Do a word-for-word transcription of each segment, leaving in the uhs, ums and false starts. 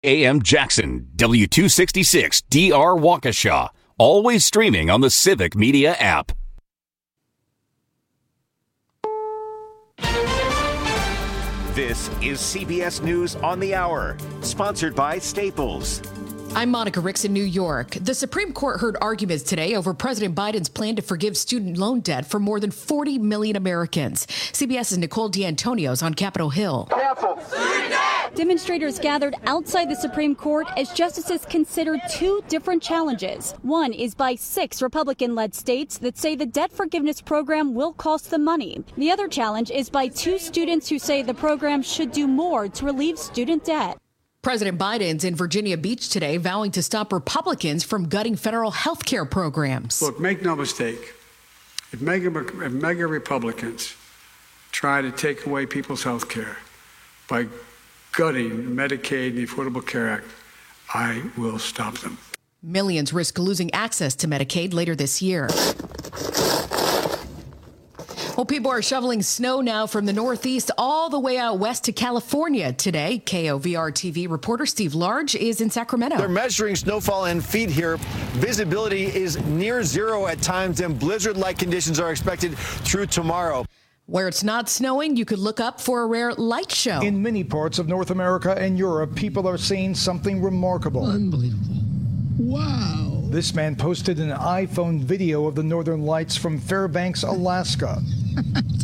A M Jackson, W two sixty-six D R Waukesha. Always streaming on the Civic Media app. This is C B S News on the Hour, sponsored by Staples. I'm Monica Ricks in New York. The Supreme Court heard arguments today over President Biden's plan to forgive student loan debt for more than forty million Americans. CBS's Nicole D'Antonio is on Capitol Hill. Careful. Demonstrators gathered outside the Supreme Court as justices considered two different challenges. One is by six Republican-led states that say the debt forgiveness program will cost them money. The other challenge is by two students who say the program should do more to relieve student debt. President Biden's in Virginia Beach today, vowing to stop Republicans from gutting federal health care programs. Look, make no mistake, if mega, if mega Republicans try to take away people's health care by gutting Medicaid and the Affordable Care Act, I will stop them. Millions risk losing access to Medicaid later this year. Well, people are shoveling snow now from the Northeast all the way out west to California today. K O V R T V reporter Steve Large is in Sacramento. They're measuring snowfall in feet here. Visibility is near zero at times, and blizzard-like conditions are expected through tomorrow. Where it's not snowing, you could look up for a rare light show. In many parts of North America and Europe, people are seeing something remarkable. Unbelievable. Wow. This man posted an iPhone video of the Northern Lights from Fairbanks, Alaska. That's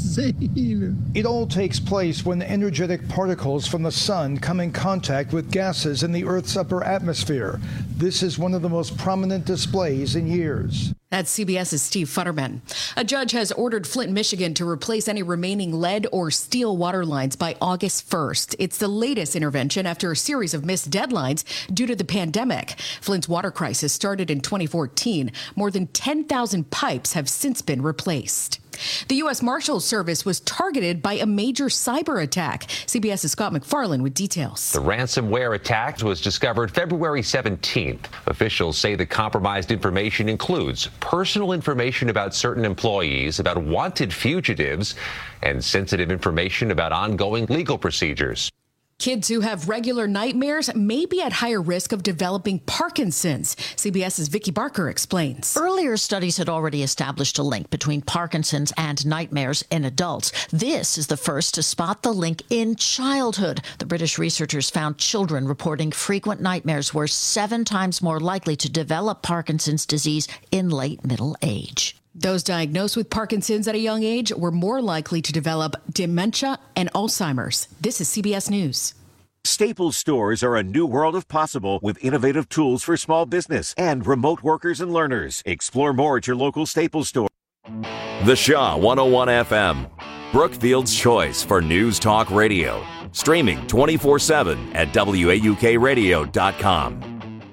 insane. It all takes place when energetic particles from the sun come in contact with gases in the Earth's upper atmosphere. This is one of the most prominent displays in years. That's CBS's Steve Futterman. A judge has ordered Flint, Michigan to replace any remaining lead or steel water lines by August first. It's the latest intervention after a series of missed deadlines due to the pandemic. Flint's water crisis started in twenty fourteen. More than ten thousand pipes have since been replaced. The U S Marshals Service was targeted by a major cyber attack. CBS's Scott McFarland with details. The ransomware attack was discovered February seventeenth. Officials say the compromised information includes personal information about certain employees, about wanted fugitives, and sensitive information about ongoing legal procedures. Kids who have regular nightmares may be at higher risk of developing Parkinson's. CBS's Vicki Barker explains. Earlier studies had already established a link between Parkinson's and nightmares in adults. This is the first to spot the link in childhood. The British researchers found children reporting frequent nightmares were seven times more likely to develop Parkinson's disease in late middle age. Those diagnosed with Parkinson's at a young age were more likely to develop dementia and Alzheimer's. This is C B S News. Staples stores are a new world of possible with innovative tools for small business and remote workers and learners. Explore more at your local Staples store. The Shaw one oh one F M, Brookfield's choice for news talk radio. Streaming twenty-four seven at W A U K radio dot com.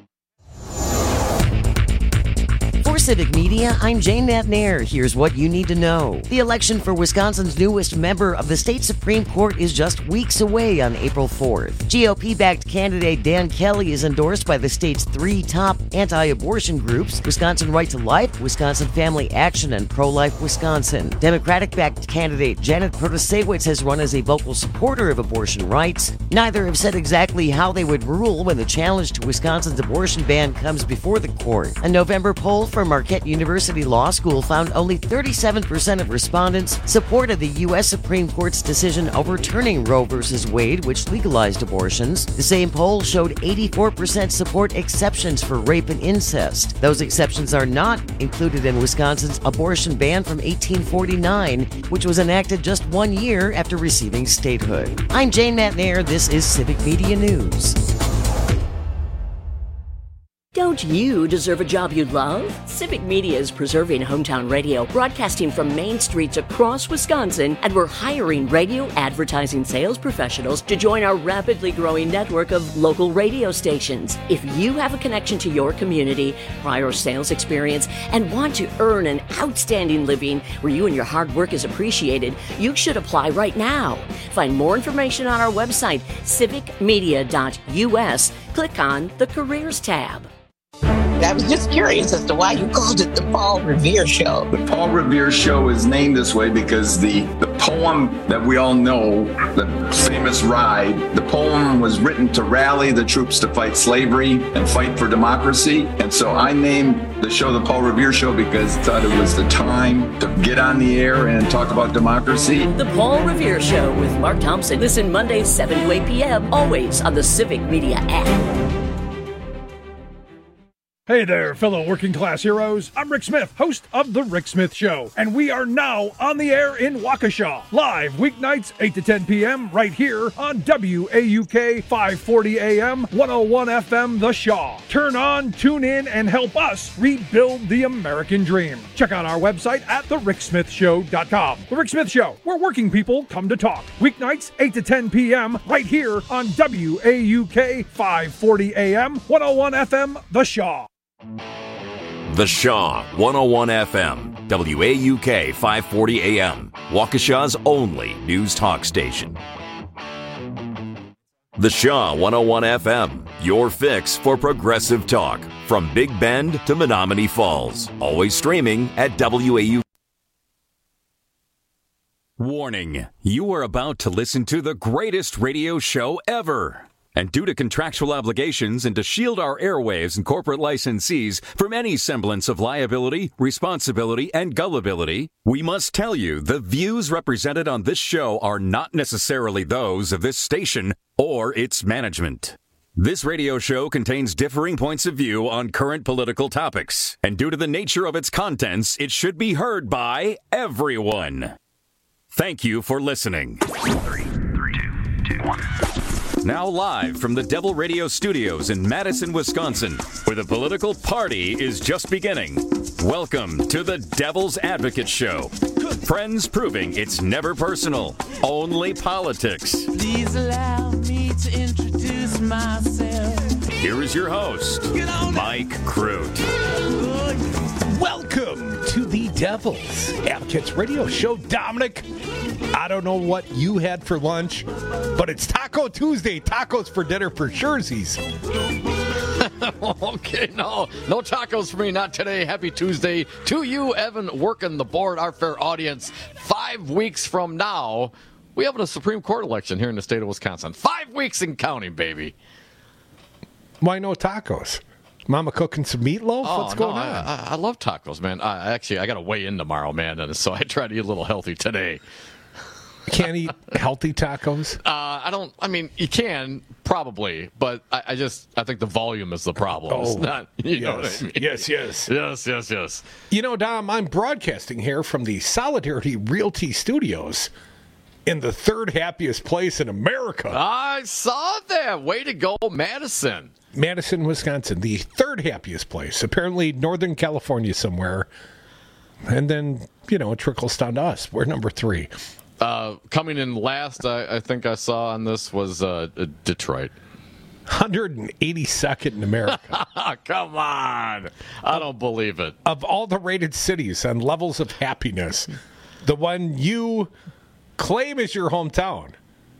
For Civic Media, I'm Jane Natnair. Here's what you need to know. The election for Wisconsin's newest member of the state Supreme Court is just weeks away on April fourth. G O P-backed candidate Dan Kelly is endorsed by the state's three top anti-abortion groups: Wisconsin Right to Life, Wisconsin Family Action, and Pro-Life Wisconsin. Democratic-backed candidate Janet Protasewicz has run as a vocal supporter of abortion rights. Neither have said exactly how they would rule when the challenge to Wisconsin's abortion ban comes before the court. A November poll from Marquette University Law School found only thirty-seven percent of respondents supported the U S Supreme Court's decision overturning Roe v. Wade, which legalized abortions. The same poll showed eighty-four percent support exceptions for rape and incest. Those exceptions are not included in Wisconsin's abortion ban from eighteen forty-nine, which was enacted just one year after receiving statehood. I'm Jane Natnair. This is Civic Media News. Don't you deserve a job you love? Civic Media is preserving hometown radio, broadcasting from main streets across Wisconsin, and we're hiring radio advertising sales professionals to join our rapidly growing network of local radio stations. If you have a connection to your community, prior sales experience, and want to earn an outstanding living where you and your hard work is appreciated, you should apply right now. Find more information on our website, civic media dot U S. Click on the Careers tab. I was just curious as to why you called it the Paul Revere Show. The Paul Revere Show is named this way because the, the poem that we all know, the famous Ride, the poem was written to rally the troops to fight slavery and fight for democracy. And so I named the show the Paul Revere Show because I thought it was the time to get on the air and talk about democracy. The Paul Revere Show with Mark Thompson. Listen Mondays seven to eight p.m. always on the Civic Media app. Hey there, fellow working class heroes. I'm Rick Smith, host of The Rick Smith Show, and we are now on the air in Waukesha, live weeknights eight to ten p.m. right here on W A U K five forty A M, one oh one F M The Shaw. Turn on, tune in, and help us rebuild the American dream. Check out our website at the rick smith show dot com. The Rick Smith Show, where working people come to talk. Weeknights eight to ten p.m. right here on W A U K five forty A M, one oh one F M The Shaw. The Shaw, one oh one F M, W A U K five forty A M, Waukesha's only news talk station. The Shaw, one oh one F M, your fix for progressive talk, from Big Bend to Menominee Falls. Always streaming at W A U K. Warning, you are about to listen to the greatest radio show ever. And due to contractual obligations and to shield our airwaves and corporate licensees from any semblance of liability, responsibility, and gullibility, we must tell you the views represented on this show are not necessarily those of this station or its management. This radio show contains differing points of view on current political topics, and due to the nature of its contents, it should be heard by everyone. Thank you for listening. Three, three, two, two, one. Now live from the Devil Radio Studios in Madison, Wisconsin, where the political party is just beginning. Welcome to the Devil's Advocate Show. Friends proving it's never personal, only politics. Please allow me to introduce myself. Here is your host, Mike Crute. Welcome to the Devil's Advocates Radio Show. Dominic, I don't know what you had for lunch, but it's Taco Tuesday. Tacos for dinner for Scherzies. Okay, no, no tacos for me, not today. Happy Tuesday to you, Evan, working the board, our fair audience. Five weeks from now, we have a Supreme Court election here in the state of Wisconsin. Five weeks and counting, baby. Why no tacos? Mama cooking some meatloaf? Oh, What's going no, on? I, I love tacos, man. I, actually, I got to weigh in tomorrow, man, and so I try to eat a little healthy today. Can't eat healthy tacos? Uh, I don't. I mean, you can probably, but I, I just I think the volume is the problem. Oh, it's not. You yes. know what I mean? Yes, yes, yes, yes, yes. You know, Dom, I'm broadcasting here from the Solidarity Realty Studios in the third happiest place in America. I saw that. Way to go, Madison. Madison, Wisconsin, the third happiest place. Apparently, Northern California somewhere, and then you know it trickles down to us. We're number three. Uh, coming in last, I, I think I saw on this was uh, Detroit. one hundred eighty-second in America. Come on. I don't believe it. Of all the rated cities on levels of happiness, the one you claim is your hometown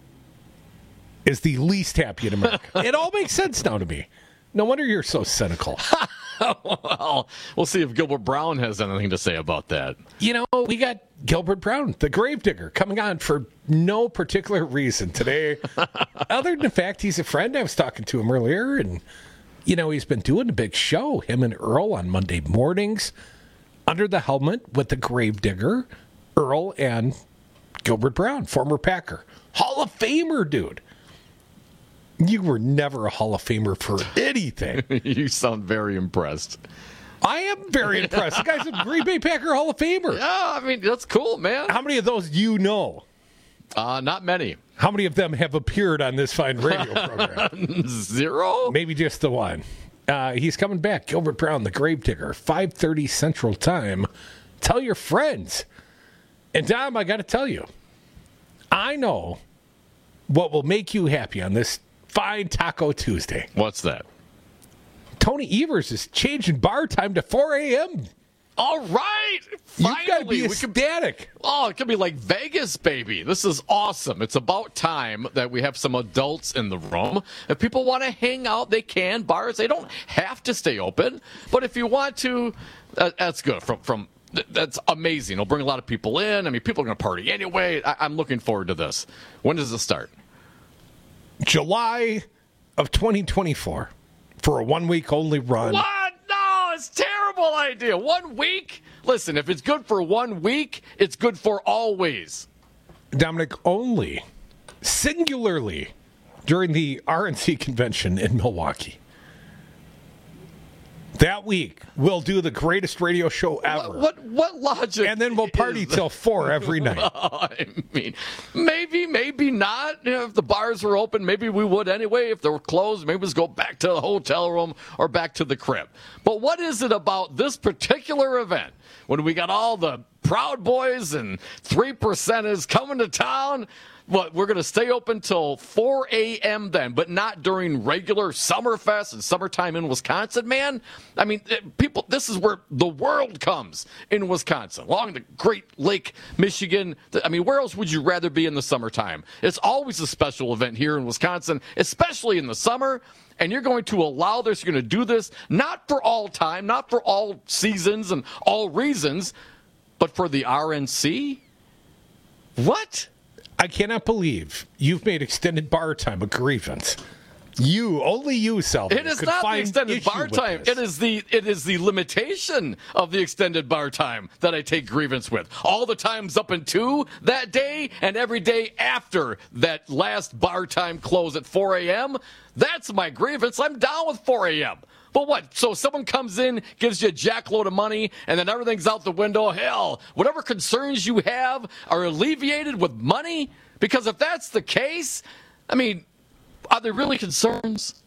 is the least happy in America. It all makes sense now to me. No wonder you're so cynical. Well, we'll see if Gilbert Brown has anything to say about that. You know, we got Gilbert Brown, the gravedigger, coming on for no particular reason today, other than the fact he's a friend. I was talking to him earlier, and, you know, he's been doing a big show, him and Earl, on Monday mornings, under the helmet with the gravedigger, Earl and Gilbert Brown, former Packer. Hall of Famer, dude. You were never a Hall of Famer for anything. You sound very impressed. I am very impressed. The guy's a Green Bay Packer Hall of Famer. Yeah, I mean, that's cool, man. How many of those do you know? Uh, not many. How many of them have appeared on this fine radio program? Zero? Maybe just the one. Uh, he's coming back. Gilbert Brown, the gravedigger, five thirty Central Time. Tell your friends. And, Dom, I got to tell you, I know what will make you happy on this fine Taco Tuesday. What's that? Tony Evers is changing bar time to four a.m. All right. Finally, You've got to be we ecstatic. Can, oh, it could be like Vegas, baby. This is awesome. It's about time that we have some adults in the room. If people want to hang out, they can. Bars, they don't have to stay open. But if you want to, uh, that's good. From from That's amazing. It'll bring a lot of people in. I mean, people are going to party anyway. I, I'm looking forward to this. When does it start? July of twenty twenty-four for a one-week only run. What? No, it's a terrible idea. One week? Listen, if it's good for one week, it's good for always. Dominic, only singularly during the R N C convention in Milwaukee. That week, we'll do the greatest radio show ever. What what, what logic? And then we'll party till four every night. I mean, maybe, maybe not. You know, if the bars were open, maybe we would anyway. If they were closed, maybe let's go back to the hotel room or back to the crib. But what is it about this particular event when we got all the Proud Boys and three percenters coming to town? What, we're going to stay open till four a.m. then, but not during regular Summerfest and summertime in Wisconsin, man. I mean, people, this is where the world comes in Wisconsin, along the Great Lake, Michigan. I mean, where else would you rather be in the summertime? It's always a special event here in Wisconsin, especially in the summer. And you're going to allow this, you're going to do this, not for all time, not for all seasons and all reasons, but for the R N C? What? I cannot believe you've made extended bar time a grievance. You, only you, Selby. It is not the extended bar time. It is the it is the limitation of the extended bar time that I take grievance with. All the times up until that day and every day after that last bar time close at four a.m., that's my grievance. I'm down with four a.m. But what? So someone comes in, gives you a jackload of money, and then everything's out the window. Hell, whatever concerns you have are alleviated with money? Because if that's the case, I mean, are there really concerns?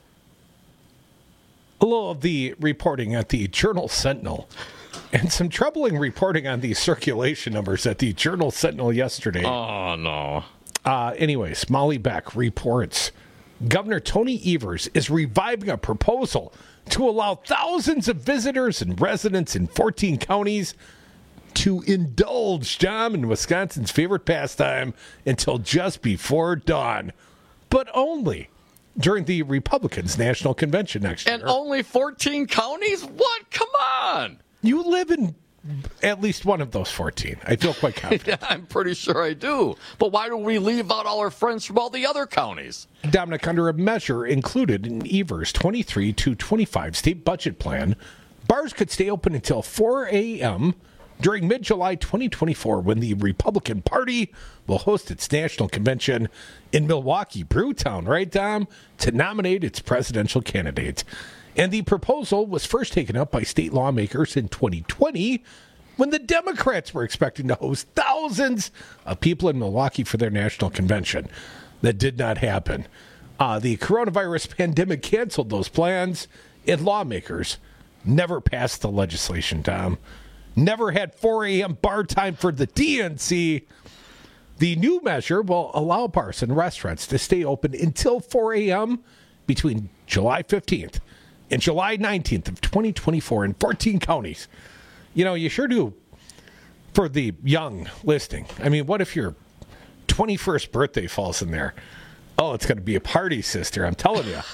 A little of the reporting at the Journal Sentinel and some troubling reporting on the circulation numbers at the Journal Sentinel yesterday. Oh, no. Uh, anyways, Molly Beck reports Governor Tony Evers is reviving a proposal to allow thousands of visitors and residents in fourteen counties to indulge, Dom, in Wisconsin's favorite pastime until just before dawn, but only during the Republicans' National Convention next year. And only fourteen counties? What? Come on. You live in at least one of those fourteen. I feel quite confident. Yeah, I'm pretty sure I do. But why do we leave out all our friends from all the other counties? Dominic, under a measure included in Evers' twenty-three to twenty-five state budget plan, bars could stay open until four a.m. during mid-July twenty twenty-four when the Republican Party will host its national convention in Milwaukee, Brewtown, right, Dom, to nominate its presidential candidate. And the proposal was first taken up by state lawmakers in twenty twenty when the Democrats were expecting to host thousands of people in Milwaukee for their national convention. That did not happen. Uh, the coronavirus pandemic canceled those plans, and lawmakers never passed the legislation, Tom. Never had four a.m. bar time for the D N C. The new measure will allow bars and restaurants to stay open until four a.m. between July fifteenth and July nineteenth of twenty twenty-four in fourteen counties. You know, you sure do for the young listening. I mean, what if your twenty-first birthday falls in there? Oh, it's going to be a party, sister, I'm telling you.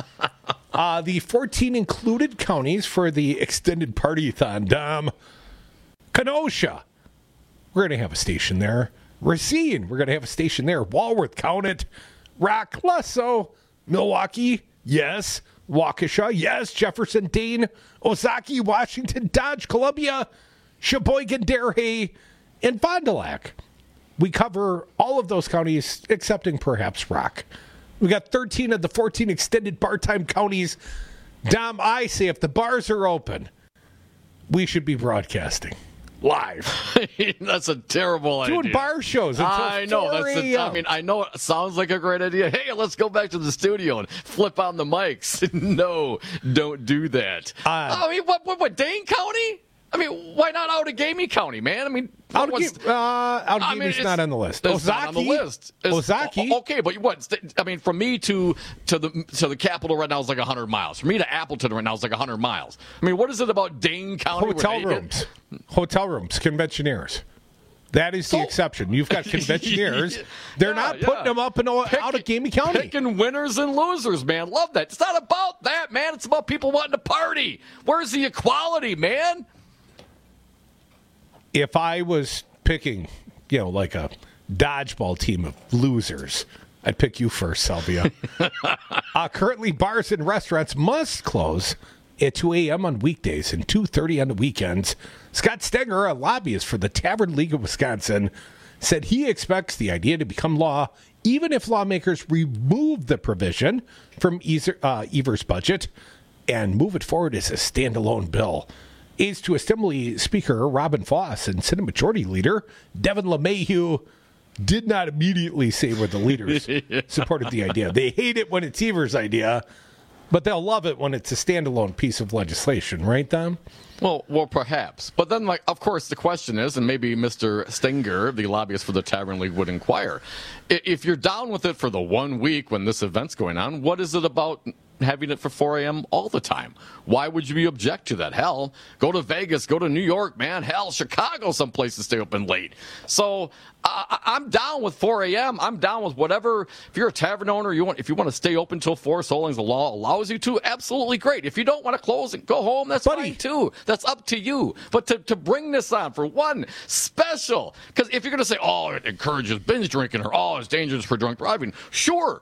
uh, the fourteen included counties for the extended party-a-thon, Dom. Kenosha, we're going to have a station there. Racine, we're going to have a station there. Walworth, count it. Rock, less so. Milwaukee, yes. Waukesha, yes. Jefferson, Dane, Ozaukee, Washington, Dodge, Columbia, Sheboygan, Derhay, and Fond du Lac. We cover all of those counties, excepting perhaps Rock. We got thirteen of the fourteen extended bar time counties. Dom, I say if the bars are open, we should be broadcasting live. That's a terrible Doing idea. Doing bar shows until I know. That's a, I mean, I know it sounds like a great idea. Hey, let's go back to the studio and flip on the mics. No, don't do that. Uh, I mean, what, what, what, Dane County? I mean, why not Outagamie County, man? I mean, Outagamie, uh, Outagamie's I mean, not on the list. It's Ozaki, not on the list. It's, Ozaki. Okay, but what? I mean, from me to to the to the capital right now is like one hundred miles. For me to Appleton right now is like one hundred miles. I mean, what is it about Dane County? Hotel rooms. Get... Hotel rooms, conventioneers. That is the so, exception. You've got conventioneers. They're yeah, not putting yeah. them up in Pick, Outagamie County. Picking winners and losers, man. Love that. It's not about that, man. It's about people wanting to party. Where's the equality, man? If I was picking, you know, like a dodgeball team of losers, I'd pick you first, Salvia. uh, currently, bars and restaurants must close at two a.m. on weekdays and two thirty on the weekends. Scott Stenger, a lobbyist for the Tavern League of Wisconsin, said he expects the idea to become law even if lawmakers remove the provision from uh, Evers' budget and move it forward as a standalone bill. Aides to Assembly Speaker Robin Foss and Senate Majority Leader Devin LeMahieu did not immediately say where the leaders supported the idea. They hate it when it's Evers' idea, but they'll love it when it's a standalone piece of legislation, right, Tom? Well, well, perhaps. But then, like, of course, the question is, and maybe Mister Stenger, the lobbyist for the Tavern League, would inquire, if you're down with it for the one week when this event's going on, what is it about having it for four a.m. all the time? Why would you object to that? Hell, go to Vegas, go to New York, man. Hell, Chicago, some places stay open late. So uh, I'm down with four a.m. I'm down with whatever. If you're a tavern owner, you want if you want to stay open till four, so long as the law allows you to, absolutely great. If you don't want to close and go home, that's Buddy. fine too. That's up to you. But to, to bring this on for one special, because if you're going to say, oh, it encourages binge drinking or oh, it's dangerous for drunk driving, sure.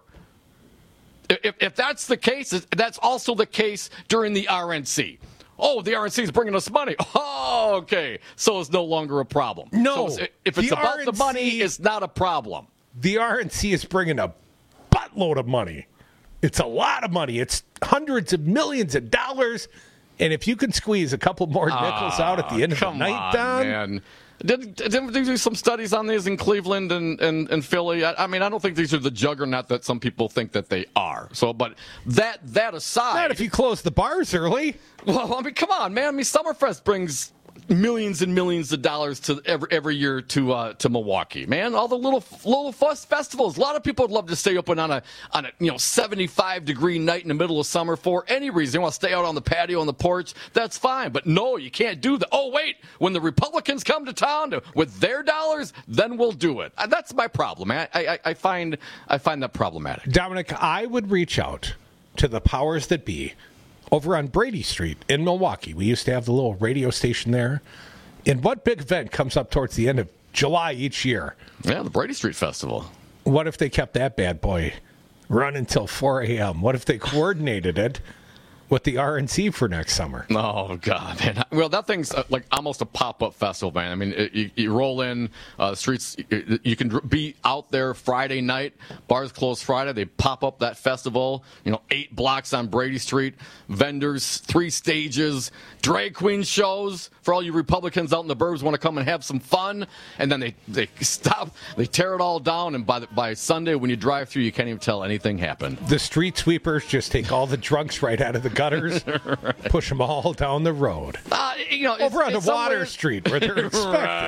If, if that's the case, that's also the case during the R N C. Oh, the R N C is bringing us money. Oh, okay. So it's no longer a problem. No. So if it's about R N C, the money, it's not a problem. The R N C is bringing a buttload of money. It's a lot of money. It's hundreds of millions of dollars. And if you can squeeze a couple more nickels uh, out at the end of the night, on, Don, man. Did, didn't they do some studies on these in Cleveland and, and, and Philly? I, I mean, I don't think these are the juggernaut that some people think that they are. So, but that that aside, not if you close the bars early. Well, I mean, come on, man. I mean, Summerfest brings millions and millions of dollars to every every year to uh, to Milwaukee, man. All the little little fuss festivals. A lot of people would love to stay open on a on a you know seventy-five degree night in the middle of summer for any reason. They want to stay out on the patio on the porch. That's fine, but no, you can't do that. Oh wait, when the Republicans come to town to, with their dollars, then we'll do it. That's my problem. I, I I find I find that problematic. Dominic, I would reach out to the powers that be. Over on Brady Street in Milwaukee, we used to have the little radio station there. And what big event comes up towards the end of July each year? Yeah, the Brady Street Festival. What if they kept that bad boy running until four a.m.? What if they coordinated it with the R N C for next summer? Oh, God, man. Well, that thing's uh, like almost a pop-up festival, man. I mean, it, you, you roll in, uh, the streets, you, you can be out there Friday night. Bars close Friday. They pop up that festival, you know, eight blocks on Brady Street. Vendors, three stages, drag queen shows for all you Republicans out in the burbs want to come and have some fun. And then they, they stop, they tear it all down, and by the, by Sunday, when you drive through, you can't even tell anything happened. The street sweepers just take all the drunks right out of the gutters, right. Push them all down the road. Uh, you know, over on the Water Street where they're expected.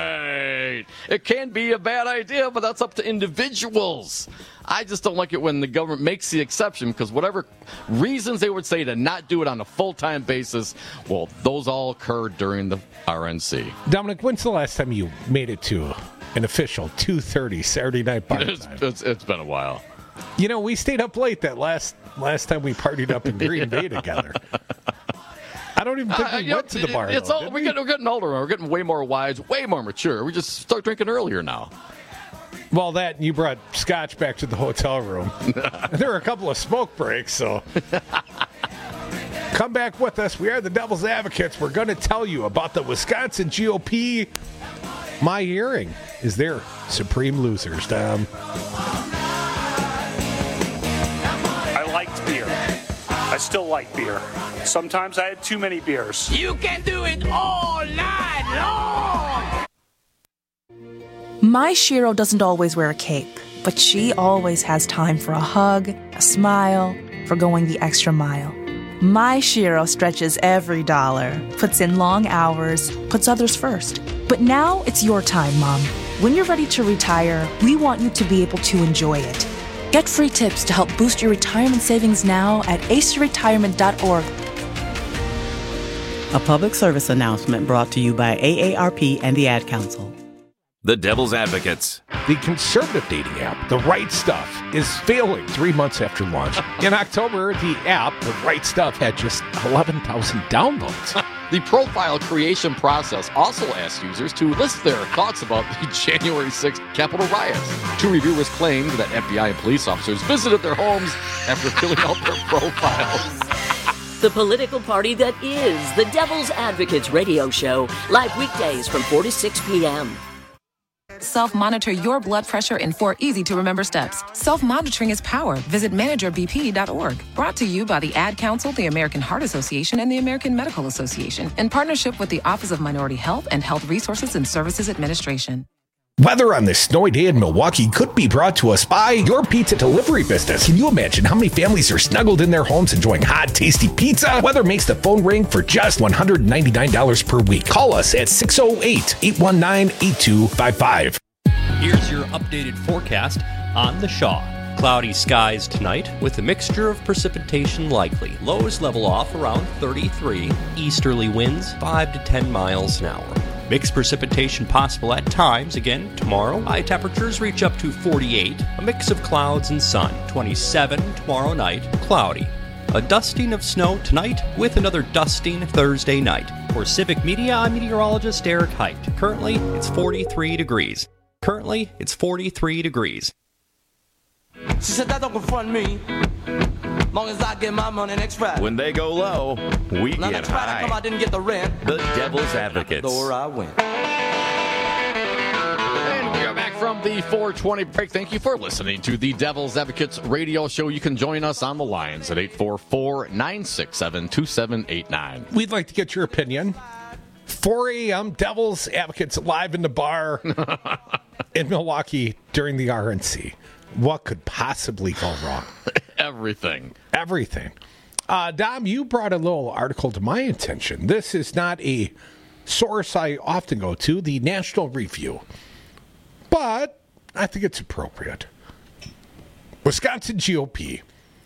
Right. It can be a bad idea, but that's up to individuals. I just don't like it when the government makes the exception, because whatever reasons they would say to not do it on a full-time basis, well, those all occurred during the R N C. Dominic, when's the last time you made it to an official two thirty Saturday night bar it's, it's, it's been a while. You know, we stayed up late that last last time we partied up in Green Bay together. I don't even think we uh, went know, to the bar. It's though, all, we get, we're getting older. We're getting way more wise, way more mature. We just start drinking earlier now. Well, that, you brought scotch back to the hotel room. There were a couple of smoke breaks, so come back with us. We are the Devil's Advocates. We're going to tell you about the Wisconsin G O P. My hearing is their supreme losers, Dom. I liked beer. I still like beer. Sometimes I had too many beers. You can do it all night long! My Shiro doesn't always wear a cape, but she always has time for a hug, a smile, for going the extra mile. My Shiro stretches every dollar, puts in long hours, puts others first. But now it's your time, Mom. When you're ready to retire, we want you to be able to enjoy it. Get free tips to help boost your retirement savings now at ace retirement dot org. A public service announcement brought to you by A A R P and the Ad Council. The Devil's Advocates. The conservative dating app, The Right Stuff, is failing three months after launch. In October, the app, The Right Stuff, had just eleven thousand downloads. The profile creation process also asks users to list their thoughts about the January sixth Capitol riots. Two reviewers claimed that F B I and police officers visited their homes after filling out their profiles. The political party that is the Devil's Advocates radio show, live weekdays from four to six p.m. Self-monitor your blood pressure in four easy-to-remember steps. Self-monitoring is power. Visit manager b p dot org. Brought to you by the Ad Council, the American Heart Association, and the American Medical Association, in partnership with the Office of Minority Health and Health Resources and Services Administration. Weather on this snowy day in Milwaukee could be brought to us by your pizza delivery business. Can you imagine how many families are snuggled in their homes enjoying hot, tasty pizza? Weather makes the phone ring for just one hundred ninety-nine dollars per week. Call us at six oh eight, eight one nine, eight two five five. Here's your updated forecast on the Shaw. Cloudy skies tonight with a mixture of precipitation likely. Lows level off around thirty-three. Easterly winds five to ten miles an hour. Mixed precipitation possible at times again tomorrow. High temperatures reach up to forty-eight. A mix of clouds and sun. twenty-seven tomorrow night. Cloudy. A dusting of snow tonight with another dusting Thursday night. For Civic Media, I'm meteorologist Eric Height. Currently, it's forty-three degrees. Currently, it's forty-three degrees. She said that don't confront me. Long as I get my money next Friday. When they go low, we now get next Friday high. come I didn't get the rent. The Devil's Advocates. Door I went. And we are back from the four twenty break. Thank you for listening to the Devil's Advocates radio show. You can join us on the lines at eight four four, nine six seven, two seven eight nine. We'd like to get your opinion. four a.m. Devil's Advocates live in the bar in Milwaukee during the R N C. What could possibly go wrong? Everything. Everything. Uh, Dom, you brought a little article to my attention. This is not a source I often go to, the National Review. But I think it's appropriate. Wisconsin G O P.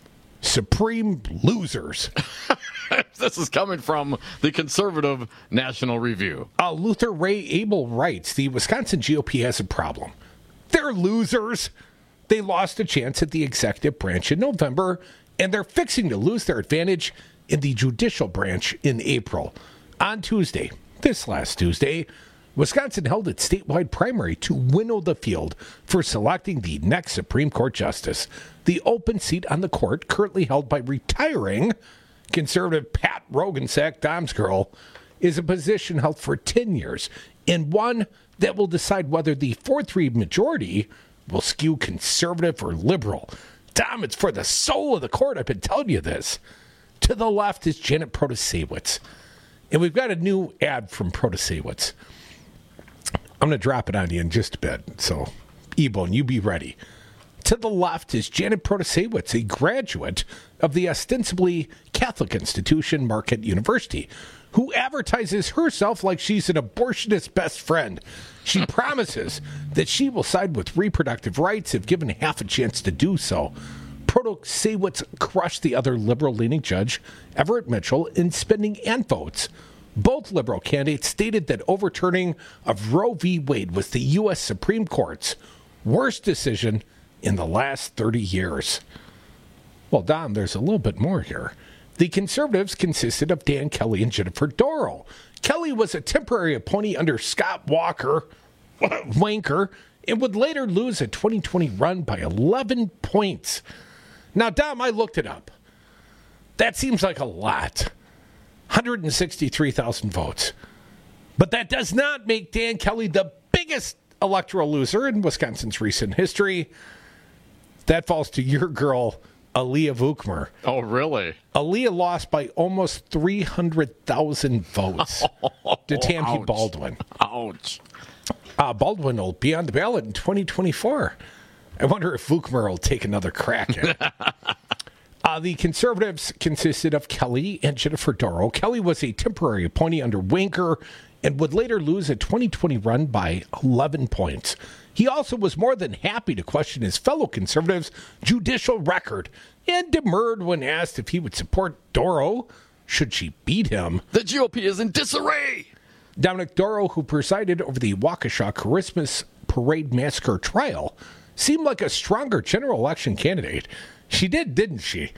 Supreme losers. This is coming from the conservative National Review. Uh, Luther Ray Abel writes, the Wisconsin G O P has a problem. They're losers. They lost a chance at the executive branch in November, and they're fixing to lose their advantage in the judicial branch in April. On Tuesday, this last Tuesday, Wisconsin held its statewide primary to winnow the field for selecting the next Supreme Court justice. The open seat on the court, currently held by retiring conservative Pat Roggensack, Dom's girl, is a position held for ten years, and one that will decide whether the four three majority will skew conservative or liberal. Dom, it's for the soul of the court. I've been telling you this. To the left is Janet Protasewicz. And we've got a new ad from Protasewicz. I'm going to drop it on you in just a bit. So, Ebone, you be ready. To the left is Janet Protasewicz, a graduate of the ostensibly Catholic institution Marquette University, who advertises herself like she's an abortionist best friend. She promises that she will side with reproductive rights if given half a chance to do so. Protasewicz crushed the other liberal-leaning judge, Everett Mitchell, in spending and votes. Both liberal candidates stated that overturning of Roe v. Wade was the U S Supreme Court's worst decision in the last thirty years. Well, Don, there's a little bit more here. The conservatives consisted of Dan Kelly and Jennifer Dorrell. Kelly was a temporary appointee under Scott Walker, Wanker, and would later lose a twenty twenty run by eleven points. Now, Dom, I looked it up. That seems like a lot. one hundred sixty-three thousand votes. But that does not make Dan Kelly the biggest electoral loser in Wisconsin's recent history. That falls to your girl, Aaliyah Vukmer. Oh, really? Aaliyah lost by almost three hundred thousand votes oh, to Tammy ouch. Baldwin. Ouch. Uh, Baldwin will be on the ballot in twenty twenty-four. I wonder if Vukmer will take another crack at it. uh, Uh, the Conservatives consisted of Kelly and Jennifer Dorow. Kelly was a temporary appointee under Winker and would later lose a twenty twenty run by eleven points. He also was more than happy to question his fellow Conservatives' judicial record and demurred when asked if he would support Dorow should she beat him. The G O P is in disarray. Dominic Dorow, who presided over the Waukesha Christmas Parade Massacre trial, seemed like a stronger general election candidate. She did, didn't she?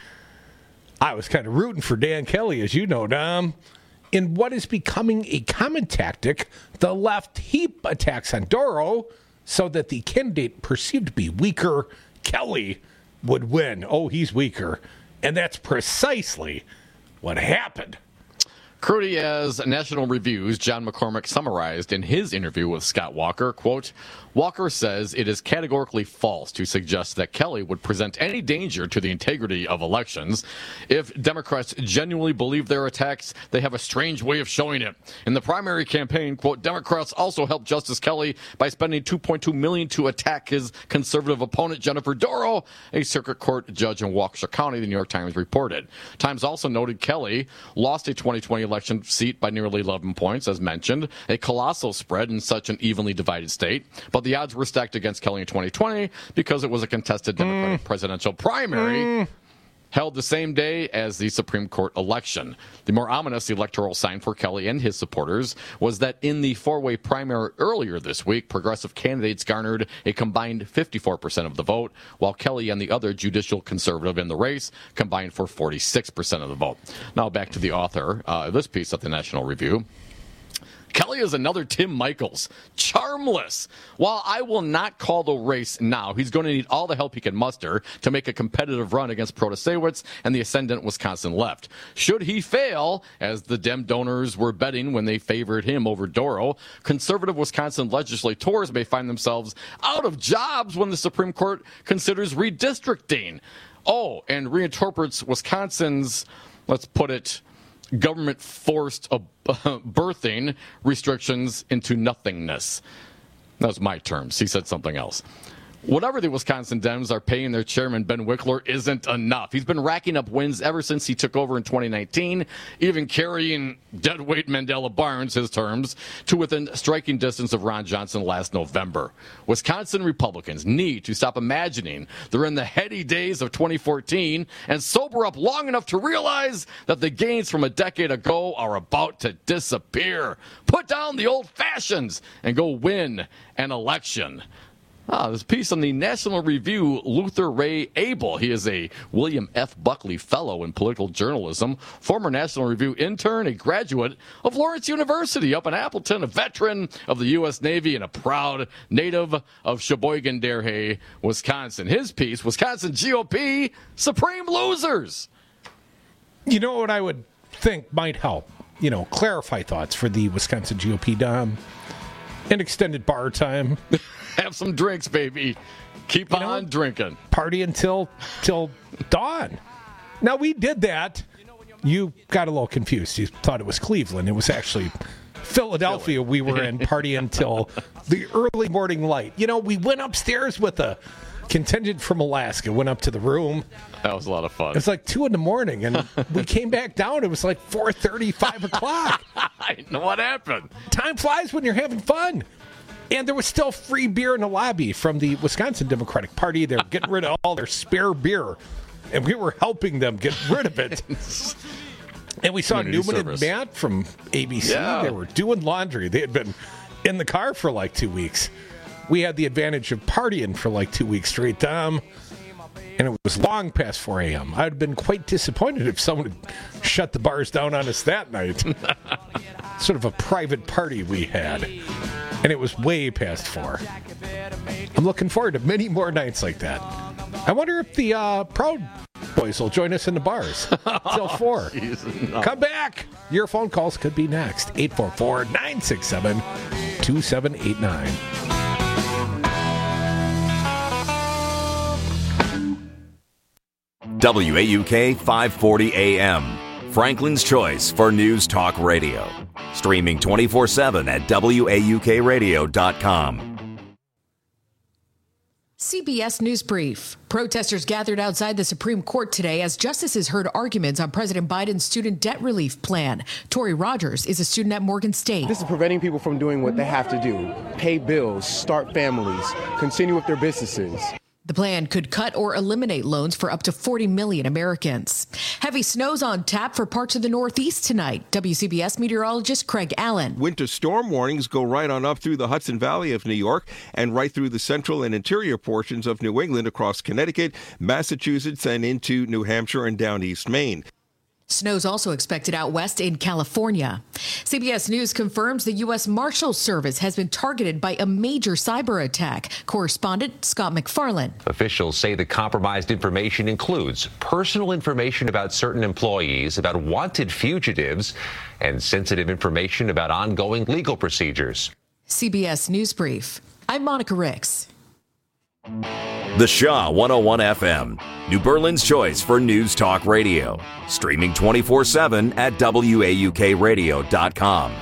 I was kind of rooting for Dan Kelly, as you know, Dom. In what is becoming a common tactic, the left heap attacks on Dorow so that the candidate perceived to be weaker, Kelly, would win. Oh, he's weaker. And that's precisely what happened. Crudy, as National Review's John McCormick summarized in his interview with Scott Walker, quote, Walker says it is categorically false to suggest that Kelly would present any danger to the integrity of elections. If Democrats genuinely believe their attacks, they have a strange way of showing it. In the primary campaign, quote, Democrats also helped Justice Kelly by spending two point two million dollars to attack his conservative opponent, Jennifer Dorow, a circuit court judge in Waukesha County, the New York Times reported. Times also noted Kelly lost a twenty twenty election seat by nearly eleven points, as mentioned, a colossal spread in such an evenly divided state. But the odds were stacked against Kelly in twenty twenty because it was a contested Democratic mm. presidential primary mm. held the same day as the Supreme Court election. The more ominous electoral sign for Kelly and his supporters was that in the four-way primary earlier this week, progressive candidates garnered a combined fifty-four percent of the vote, while Kelly and the other judicial conservative in the race combined for forty-six percent of the vote. Now back to the author uh, of this piece at the National Review. Kelly is another Tim Michaels, charmless. While I will not call the race now, he's going to need all the help he can muster to make a competitive run against Protasewicz and the ascendant Wisconsin left. Should he fail, as the Dem donors were betting when they favored him over Dorow, conservative Wisconsin legislators may find themselves out of jobs when the Supreme Court considers redistricting. Oh, and reinterprets Wisconsin's, let's put it, government-forced uh, birthing restrictions into nothingness. That was my terms. He said something else. Whatever the Wisconsin Dems are paying their chairman, Ben Wickler, isn't enough. He's been racking up wins ever since he took over in twenty nineteen, even carrying deadweight Mandela Barnes, his terms, to within striking distance of Ron Johnson last November. Wisconsin Republicans need to stop imagining they're in the heady days of twenty fourteen and sober up long enough to realize that the gains from a decade ago are about to disappear. Put down the old fashions and go win an election. Ah, this piece on the National Review, Luther Ray Abel. He is a William F. Buckley Fellow in Political Journalism, former National Review intern, a graduate of Lawrence University up in Appleton, a veteran of the U S Navy, and a proud native of Sheboygan, Derhay, Wisconsin. His piece, Wisconsin G O P, Supreme Losers. You know what I would think might help? You know, clarify thoughts for the Wisconsin G O P, Dom. An extended bar time. Have some drinks, baby. Keep you on know, drinking. Party until till dawn. Now, we did that. You got a little confused. You thought it was Cleveland. It was actually Philadelphia. We were in party until the early morning light. You know, we went upstairs with a contingent from Alaska, went up to the room. That was a lot of fun. It was like two in the morning, and we came back down. It was like four thirty, five o'clock. I know what happened. Time flies when you're having fun. And there was still free beer in the lobby from the Wisconsin Democratic Party. They were getting rid of all their spare beer, and we were helping them get rid of it. And we saw Community Newman service. and Matt from A B C. Yeah. They were doing laundry. They had been in the car for like two weeks. We had the advantage of partying for like two weeks straight, Dom. And it was long past four a.m. I'd been quite disappointed if someone had shut the bars down on us that night. Sort of a private party we had. And it was way past four. I'm looking forward to many more nights like that. I wonder if the uh, Proud Boys will join us in the bars till four. Jeez, no. Come back. Your phone calls could be next. eight four four, nine six seven, two seven eight nine. W A U K five forty A M. Franklin's Choice for News Talk Radio. Streaming twenty-four seven at W A U K radio dot com. C B S News Brief. Protesters gathered outside the Supreme Court today as justices heard arguments on President Biden's student debt relief plan. Tori Rogers is a student at Morgan State. This is preventing people from doing what they have to do: pay bills, start families, continue with their businesses. The plan could cut or eliminate loans for up to forty million Americans. Heavy snow's on tap for parts of the Northeast tonight. W C B S meteorologist Craig Allen. Winter storm warnings go right on up through the Hudson Valley of New York and right through the central and interior portions of New England across Connecticut, Massachusetts, and into New Hampshire and down East Maine. Snow's also expected out west in California. C B S News confirms the U S Marshals Service has been targeted by a major cyber attack. Correspondent Scott McFarland. Officials say the compromised information includes personal information about certain employees, about wanted fugitives, and sensitive information about ongoing legal procedures. C B S News Brief. I'm Monica Ricks. The Shaw one oh one F M, New Berlin's choice for news talk radio. Streaming twenty-four seven at W A U K radio dot com.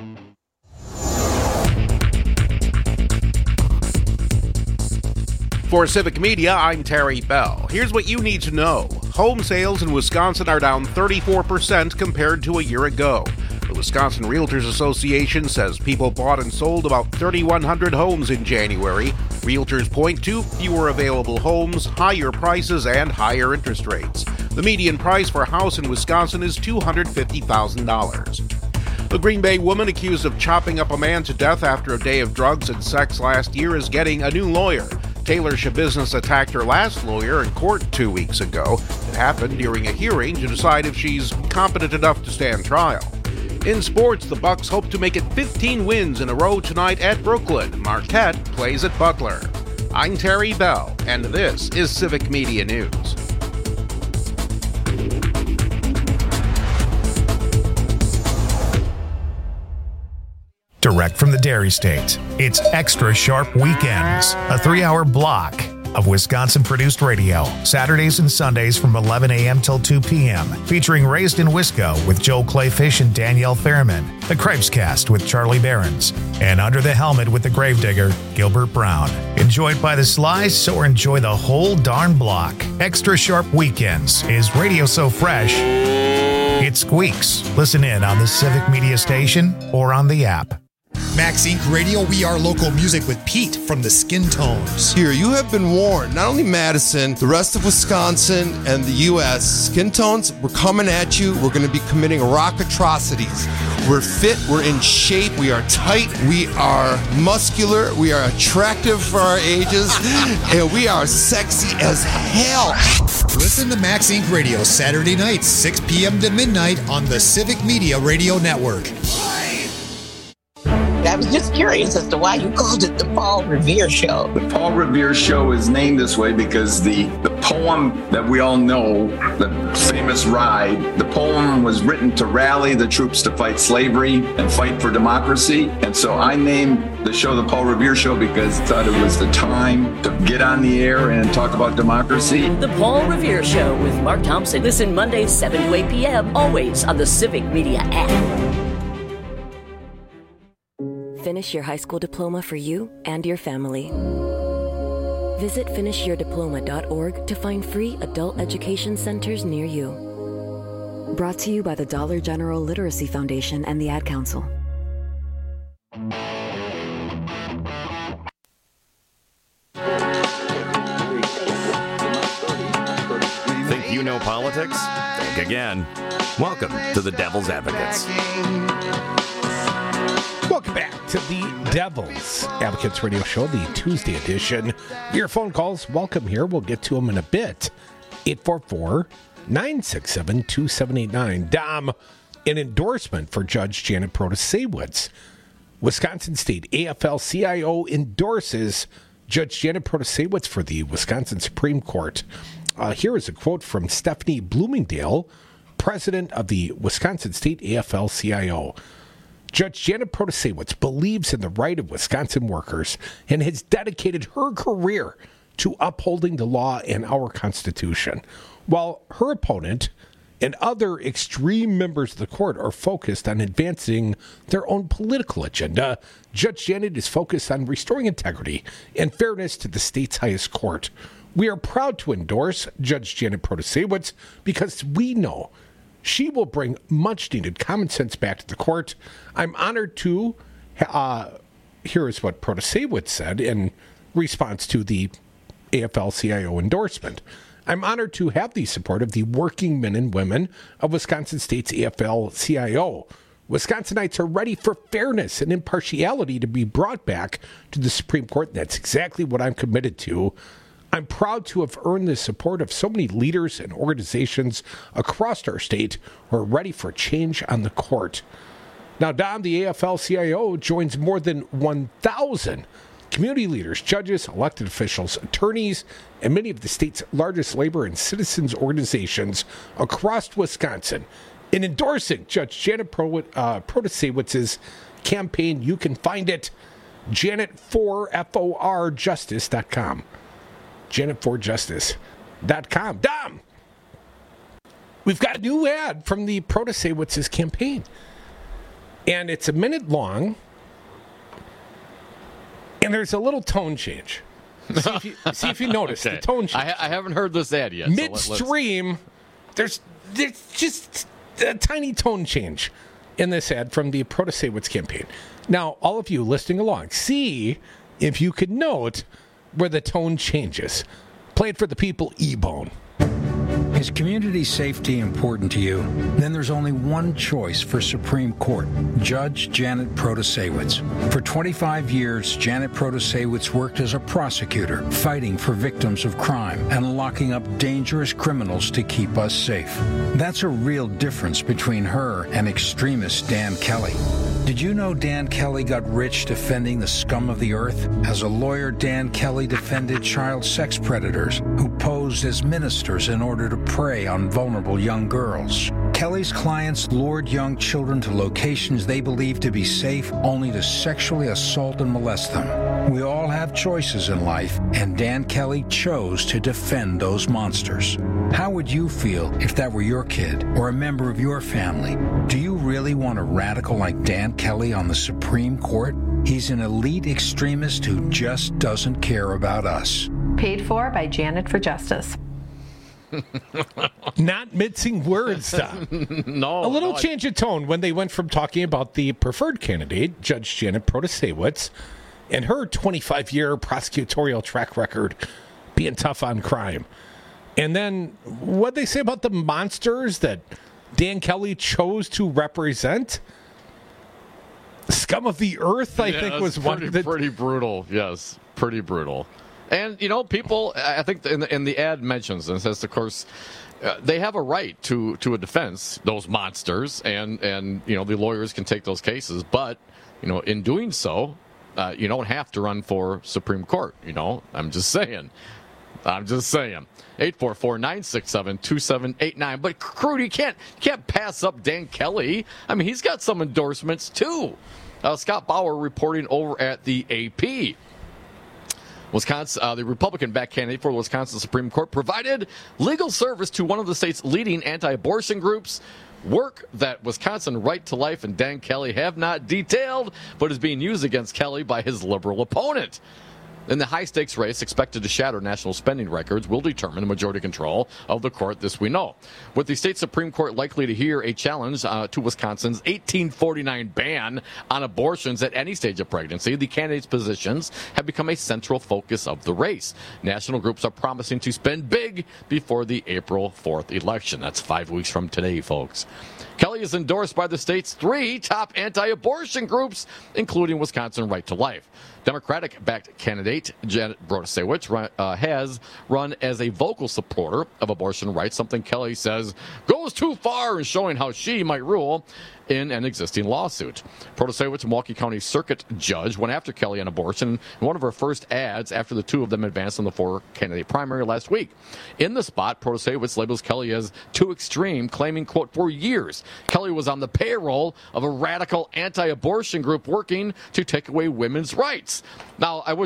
For Civic Media, I'm Terry Bell. Here's what you need to know. Home sales in Wisconsin are down thirty-four percent compared to a year ago. The Wisconsin Realtors Association says people bought and sold about thirty-one hundred homes in January. Realtors point to fewer available homes, higher prices, and higher interest rates. The median price for a house in Wisconsin is two hundred fifty thousand dollars. The Green Bay woman accused of chopping up a man to death after a day of drugs and sex last year is getting a new lawyer. Taylor Shabusiness attacked her last lawyer in court two weeks ago. It happened during a hearing to decide if she's competent enough to stand trial. In sports, the Bucks hope to make it fifteen wins in a row tonight at Brooklyn. Marquette plays at Butler. I'm Terry Bell, and this is Civic Media News. Direct from the Dairy State, it's Extra Sharp Weekends, a three-hour block of Wisconsin-produced radio, Saturdays and Sundays from eleven a.m. till two p.m., featuring Raised in Wisco with Joe Clayfish and Danielle Fairman, The Cripescast with Charlie Behrens, and Under the Helmet with the Gravedigger, Gilbert Brown. Enjoyed by the slice or enjoy the whole darn block. Extra Sharp Weekends is radio so fresh, it squeaks. Listen in on the Civic Media Station or on the app. Max Incorporated. Radio, we are local music with Pete from the Skin Tones. Here, you have been warned. Not only Madison, the rest of Wisconsin and the U S Skin Tones, we're coming at you. We're going to be committing rock atrocities. We're fit. We're in shape. We are tight. We are muscular. We are attractive for our ages. And we are sexy as hell. Listen to Max Incorporated. Radio Saturday nights, six p.m. to midnight on the Civic Media Radio Network. I was just curious as to why you called it the Paul Revere Show. The Paul Revere Show is named this way because the, the poem that we all know, the famous ride, the poem was written to rally the troops to fight slavery and fight for democracy. And so I named the show the Paul Revere Show because I thought it was the time to get on the air and talk about democracy. The Paul Revere Show with Mark Thompson. Listen Mondays, seven to eight p.m., always on the Civic Media app. Finish your high school diploma for you and your family. Visit finish your diploma dot org to find free adult education centers near you. Brought to you by the Dollar General Literacy Foundation and the Ad Council. Think you know politics? Think again. Welcome to the Devil's Advocates. Welcome back to the Devil's Advocates Radio Show, the Tuesday edition. Your phone calls, welcome here. We'll get to them in a bit. eight four four, nine six seven, two seven eight nine. Dom, an endorsement for Judge Janet Protasewicz. Wisconsin State A F L C I O endorses Judge Janet Protasewicz for the Wisconsin Supreme Court. Uh, here is a quote from Stephanie Bloomingdale, president of the Wisconsin State A F L C I O. Judge Janet Protasewicz believes in the right of Wisconsin workers and has dedicated her career to upholding the law and our Constitution. While her opponent, and other extreme members of the court are focused on advancing their own political agenda. Judge Janet is focused on restoring integrity and fairness to the state's highest court. We are proud to endorse Judge Janet Protasiewicz because we know she will bring much-needed common sense back to the court. I'm honored to, uh, here is what Protasiewicz said in response to the A F L C I O endorsement. I'm honored to have the support of the working men and women of Wisconsin State's A F L C I O. Wisconsinites are ready for fairness and impartiality to be brought back to the Supreme Court, and that's exactly what I'm committed to. I'm proud to have earned the support of so many leaders and organizations across our state who are ready for change on the court. Now, Dom, the A F L C I O joins more than one thousand community leaders, judges, elected officials, attorneys, and many of the state's largest labor and citizens organizations across Wisconsin in endorsing Judge Janet Pro, uh, Protasiewicz's campaign. You can find it Janet for F O R justice dot com. Janet for justice dot com. Dom! We've got a new ad from the Protasiewicz's campaign. And it's a minute long. And there's a little tone change. See if you, see if you notice okay. the tone change. I, I haven't heard this ad yet. Midstream, so there's there's just a tiny tone change in this ad from the Protasiewicz campaign. Now, all of you listening along, see if you could note where the tone changes. Play it for the people, E-Bone. Is community safety important to you? Then there's only one choice for Supreme Court, Judge Janet Protasiewicz. For twenty-five years, Janet Protasiewicz worked as a prosecutor, fighting for victims of crime and locking up dangerous criminals to keep us safe. That's a real difference between her and extremist Dan Kelly. Did you know Dan Kelly got rich defending the scum of the earth? As a lawyer, Dan Kelly defended child sex predators who posed as ministers in order to prey on vulnerable young girls. Kelly's clients lured young children to locations they believed to be safe, only to sexually assault and molest them. We all have choices in life, and Dan Kelly chose to defend those monsters. How would you feel if that were your kid or a member of your family? Do you really want a radical like Dan Kelly on the Supreme Court? He's an elite extremist who just doesn't care about us. Paid for by Janet for Justice. Not mincing words, Tom. no. A little no, change of tone when they went from talking about the preferred candidate, Judge Janet Protasiewicz, and her twenty-five year prosecutorial track record being tough on crime. And then what they say about the monsters that Dan Kelly chose to represent? Scum of the earth, I yeah, think, was pretty, one that... pretty brutal. Yes, pretty brutal. And, you know, people, I think in the, in the ad mentions, and it says, of course, uh, they have a right to, to a defense, those monsters, and, and, you know, the lawyers can take those cases. But, you know, in doing so, uh, you don't have to run for Supreme Court, you know. I'm just saying. I'm just saying. eight four four, nine six seven, two seven eight nine. But, Crude, you can't, can't pass up Dan Kelly. I mean, he's got some endorsements, too. Uh, Scott Bauer reporting over at the A P. Wisconsin, uh, the Republican-backed candidate for the Wisconsin Supreme Court provided legal service to one of the state's leading anti-abortion groups, work that Wisconsin Right to Life and Dan Kelly have not detailed, but is being used against Kelly by his liberal opponent. In the high-stakes race expected to shatter national spending records will determine majority control of the court, this we know. With the state Supreme Court likely to hear a challenge uh, to Wisconsin's eighteen forty-nine ban on abortions at any stage of pregnancy, the candidates' positions have become a central focus of the race. National groups are promising to spend big before the April fourth election. That's five weeks from today, folks. Kelly is endorsed by the state's three top anti-abortion groups, including Wisconsin Right to Life. Democratic-backed candidate Janet Protasiewicz uh, has run as a vocal supporter of abortion rights, something Kelly says goes too far in showing how she might rule in an existing lawsuit. Protasiewicz, Milwaukee County Circuit Judge, went after Kelly on abortion in one of her first ads after the two of them advanced in the four-candidate primary last week. In the spot, Protasiewicz labels Kelly as too extreme, claiming, quote, for years, Kelly was on the payroll of a radical anti-abortion group working to take away women's rights. Now, I would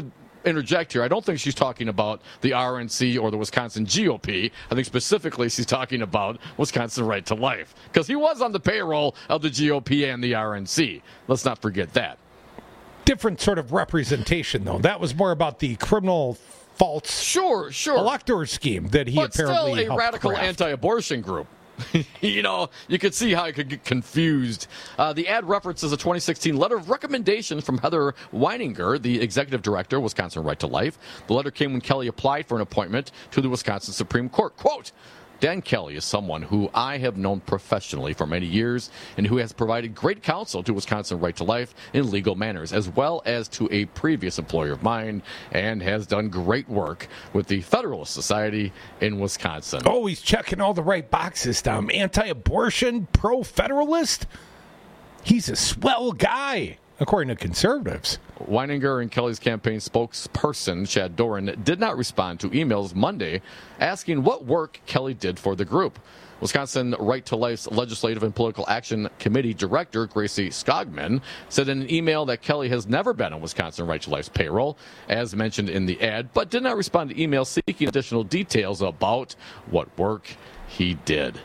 interject here. I don't think she's talking about the R N C or the Wisconsin G O P. I think specifically she's talking about Wisconsin Right to Life, because he was on the payroll of the G O P and the R N C. Let's not forget that. Different sort of representation, though. That was more about the criminal false sure, sure. elector scheme that he but apparently still a helped radical craft. anti-abortion group. You know, you could see how it could get confused. Uh, the ad references a twenty sixteen letter of recommendation from Heather Weininger, the executive director of Wisconsin Right to Life. The letter came when Kelly applied for an appointment to the Wisconsin Supreme Court. Quote, Dan Kelly is someone who I have known professionally for many years and who has provided great counsel to Wisconsin Right to Life in legal manners, as well as to a previous employer of mine, and has done great work with the Federalist Society in Wisconsin. Oh, he's checking all the right boxes, Tom. Anti-abortion, pro-federalist. He's a swell guy, according to conservatives. Weininger and Kelly's campaign spokesperson, Chad Doran, did not respond to emails Monday asking what work Kelly did for the group. Wisconsin Right to Life's Legislative and Political Action Committee Director, Gracie Skogman, said in an email that Kelly has never been on Wisconsin Right to Life's payroll, as mentioned in the ad, but did not respond to emails seeking additional details about what work he did.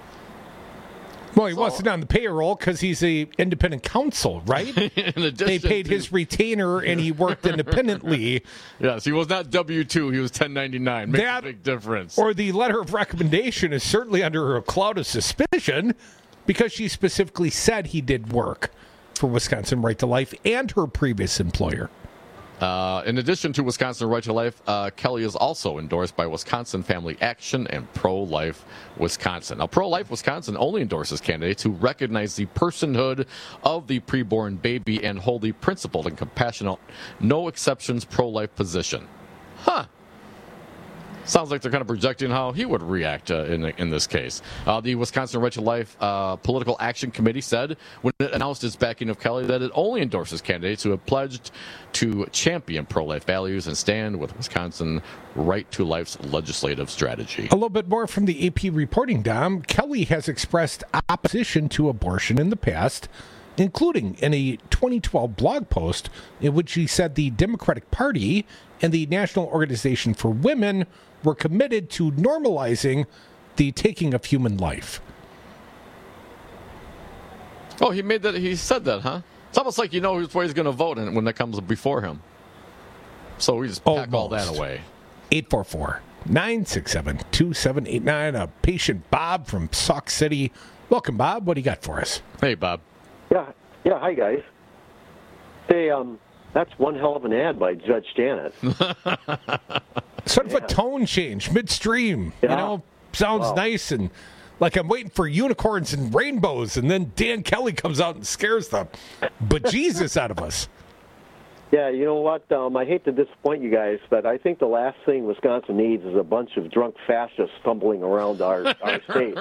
Well, he so, wasn't on the payroll because he's a independent counsel, right? In addition they paid to, his retainer and he worked independently. Yes, he was not W two, he was ten ninety-nine. Makes that, a big difference. Or the letter of recommendation is certainly under a cloud of suspicion because she specifically said he did work for Wisconsin Right to Life and her previous employer. Uh, in addition to Wisconsin Right to Life, uh, Kelly is also endorsed by Wisconsin Family Action and Pro-Life Wisconsin. Now, Pro-Life Wisconsin only endorses candidates who recognize the personhood of the preborn baby and hold the principled and compassionate, no exceptions pro-life position. Huh. Sounds like they're kind of projecting how he would react uh, in in this case. Uh, the Wisconsin Right to Life uh, Political Action Committee said when it announced its backing of Kelly that it only endorses candidates who have pledged to champion pro-life values and stand with Wisconsin Right to Life's legislative strategy. A little bit more from the A P reporting, Dom. Kelly has expressed opposition to abortion in the past, including in a twenty twelve blog post in which he said the Democratic Party and the National Organization for Women were committed to normalizing the taking of human life. Oh, he made that. He said that, huh? It's almost like you know which way he's going to vote when that comes before him. So we just pack Almost. all that away. eight four four, nine six seven, two seven eight nine. A patient Bob from Sauk City. Welcome, Bob. What do you got for us? Hey, Bob. Yeah, yeah. Hi, guys. Hey, um, that's one hell of an ad by Judge Janet. Sort of yeah. a tone change midstream. Yeah. You know, sounds wow. nice and like I'm waiting for unicorns and rainbows, and then Dan Kelly comes out and scares the bejesus out of us. Yeah, you know what? Um, I hate to disappoint you guys, but I think the last thing Wisconsin needs is a bunch of drunk fascists stumbling around our, our state.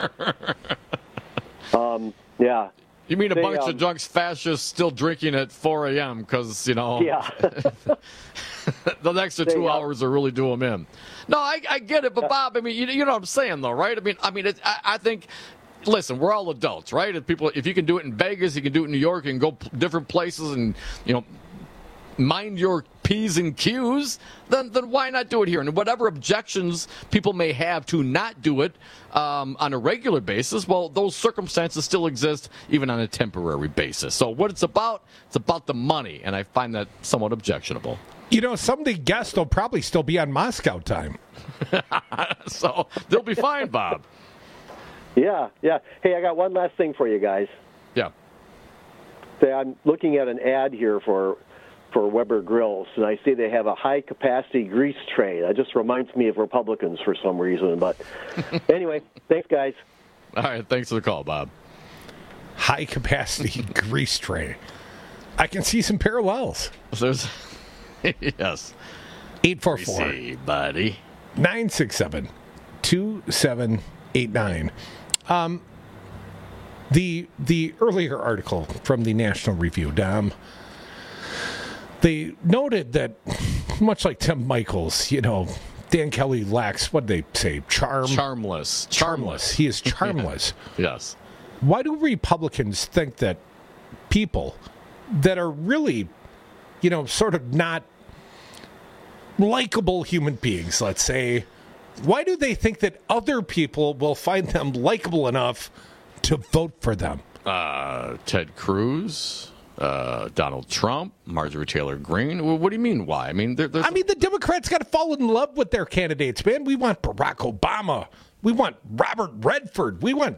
Um, yeah. You mean a they, bunch um, of drunk fascists still drinking at four a.m. because, you know, yeah. the extra two they, uh, hours will really do them in. No, I, I get it, but Bob, I mean, you, you know what I'm saying, though, right? I mean, I mean, it, I, I think, listen, we're all adults, right? If people, if you can do it in Vegas, you can do it in New York, you can go p- different places and, you know, mind your P's and Q's, then then why not do it here? And whatever objections people may have to not do it um, on a regular basis, well, those circumstances still exist even on a temporary basis. So what it's about, it's about the money, and I find that somewhat objectionable. You know, some of the guests will probably still be on Moscow time. So they'll be fine, Bob. Yeah, yeah. Hey, I got one last thing for you guys. Yeah. Say, I'm looking at an ad here for for Weber Grills, and I see they have a high-capacity grease train. That just reminds me of Republicans for some reason. But anyway, thanks, guys. All right, thanks for the call, Bob. High-capacity grease train. I can see some parallels. There's, yes. eight four four, Greasy, buddy. nine six seven, two seven eight nine. Um, the, the earlier article from the National Review, Dom, they noted that, much like Tim Michaels, you know, Dan Kelly lacks, what did they say, charm? Charmless. Charmless. He is charmless. Yes. Why do Republicans think that people that are really, you know, sort of not likable human beings, let's say, why do they think that other people will find them likable enough to vote for them? Uh, Ted Cruz, uh, Donald Trump, Marjorie Taylor Greene. Well, what do you mean, why? I mean, there, I mean, the Democrats got to fall in love with their candidates, man. We want Barack Obama. We want Robert Redford. We want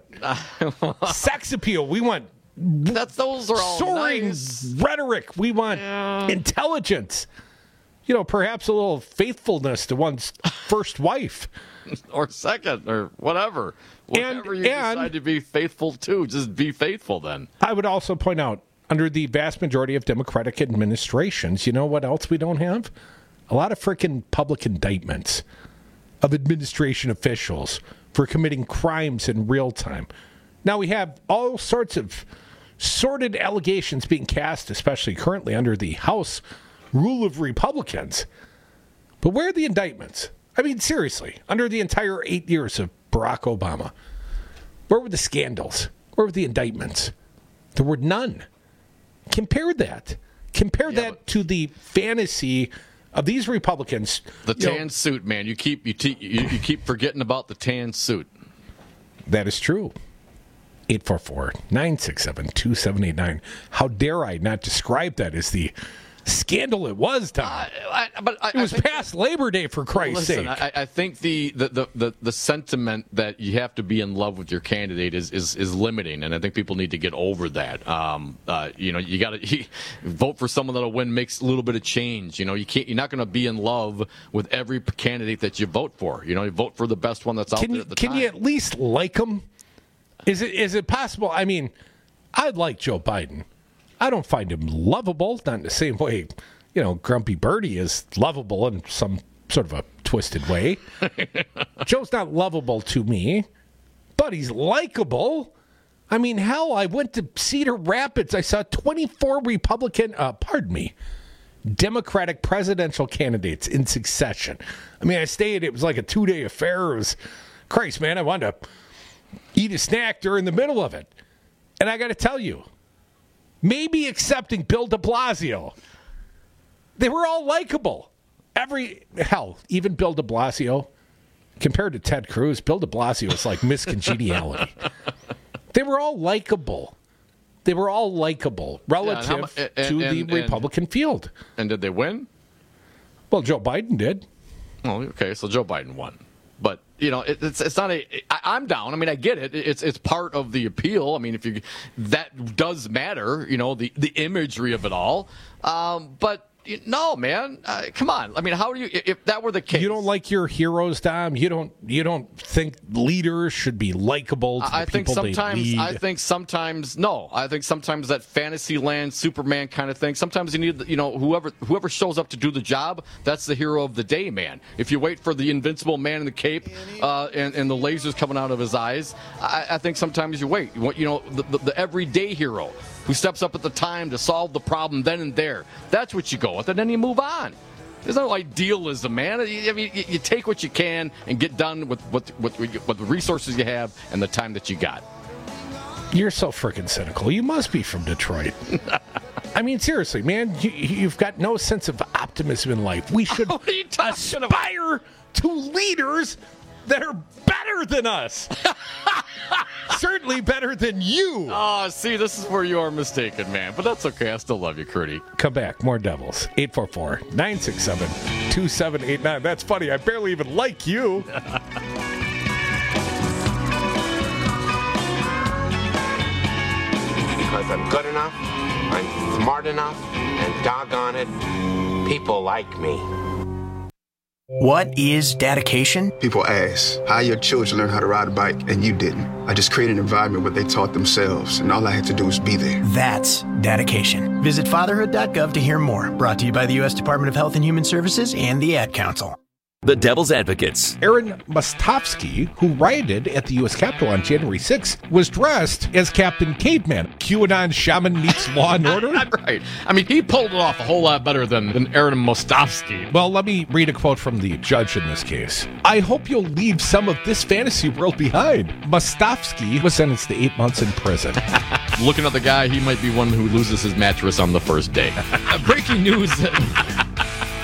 sex appeal. We want That's those are all soaring nice. rhetoric. We want yeah. intelligence. You know, perhaps a little faithfulness to one's first wife. Or second, or whatever. Whatever and, you and, decide to be faithful to, just be faithful then. I would also point out, under the vast majority of Democratic administrations, you know what else we don't have? A lot of freaking public indictments of administration officials for committing crimes in real time. Now we have all sorts of sordid allegations being cast, especially currently under the House rule of Republicans. But where are the indictments? I mean, seriously, under the entire eight years of Barack Obama, where were the scandals? Where were the indictments? There were none. Compare that. Compare yeah, that to the fantasy of these Republicans. The tan know, suit, man. You keep you, te- you you keep forgetting about the tan suit. That is true. eight four four, nine six seven, two seven eight nine. How dare I not describe that as the scandal it was, Tom. Uh, I, but I, it was past that, Labor Day, for Christ's listen, sake. I, I think the, the, the, the, the sentiment that you have to be in love with your candidate is, is, is limiting, and I think people need to get over that. Um, uh, you know, you got to vote for someone that'll win, makes a little bit of change. You know, you can't. You're not going to be in love with every candidate that you vote for. You know, you vote for the best one that's out can there you, at the can time. Can you at least like them? Is it is it possible? I mean, I like Joe Biden. I don't find him lovable, not in the same way, you know, Grumpy Birdie is lovable in some sort of a twisted way. Joe's not lovable to me, but he's likable. I mean, hell, I went to Cedar Rapids. I saw twenty-four Republican, uh, pardon me, Democratic presidential candidates in succession. I mean, I stayed, it was like a two-day affair. It was, Christ, man, I wanted to eat a snack during the middle of it. And I got to tell you, maybe excepting Bill de Blasio, they were all likable. Every, hell, even Bill de Blasio, compared to Ted Cruz, Bill de Blasio is like Miss Congeniality. They were all likable. They were all likable relative yeah, and and, to and, the and, Republican and, field. And did they win? Well, Joe Biden did. Oh, okay, so Joe Biden won. But, you know, it, it's it's not a. I, I'm down. I mean, I get it. It's it's part of the appeal. I mean, if you that does matter. You know, the the imagery of it all. Um, but. No, man. Uh, come on. I mean, how do you? If that were the case, you don't like your heroes, Dom. You don't. You don't think leaders should be likable to the I think people sometimes. they lead. I think sometimes. No. I think sometimes that fantasy land Superman kind of thing. Sometimes you need, you know, whoever whoever shows up to do the job. That's the hero of the day, man. If you wait for the invincible man in the cape uh, and and the lasers coming out of his eyes, I, I think sometimes you wait. You want, you know, the, the, the everyday hero who steps up at the time to solve the problem then and there. That's what you go with, and then you move on. There's no idealism, man. I mean, you, you take what you can and get done with, with, with, with the resources you have and the time that you got. You're so freaking cynical. You must be from Detroit. I mean, seriously, man, you, you've got no sense of optimism in life. We should aspire about? to leaders that are better than us. Certainly better than you. Oh, see, this is where you are mistaken, man. But that's okay. I still love you, Curdy. Come back. More Devils. eight four four, nine six seven, two seven eight nine. That's funny. I barely even like you. Because I'm good enough, I'm smart enough, and doggone it, people like me. What is dedication? People ask, how your children learn how to ride a bike and you didn't? I just created an environment where they taught themselves, and all I had to do was be there. That's dedication. Visit fatherhood dot gov to hear more. Brought to you by the U S Department of Health and Human Services and the Ad Council. The Devil's Advocates. Aaron Mostovsky, who rioted at the U S Capitol on January sixth, was dressed as Captain Caveman. QAnon shaman meets Law and Order. Right. I mean, he pulled it off a whole lot better than, than Aaron Mostovsky. Well, let me read a quote from the judge in this case. I hope you'll leave some of this fantasy world behind. Mostovsky was sentenced to eight months in prison. Looking at the guy, he might be one who loses his mattress on the first day. Breaking news.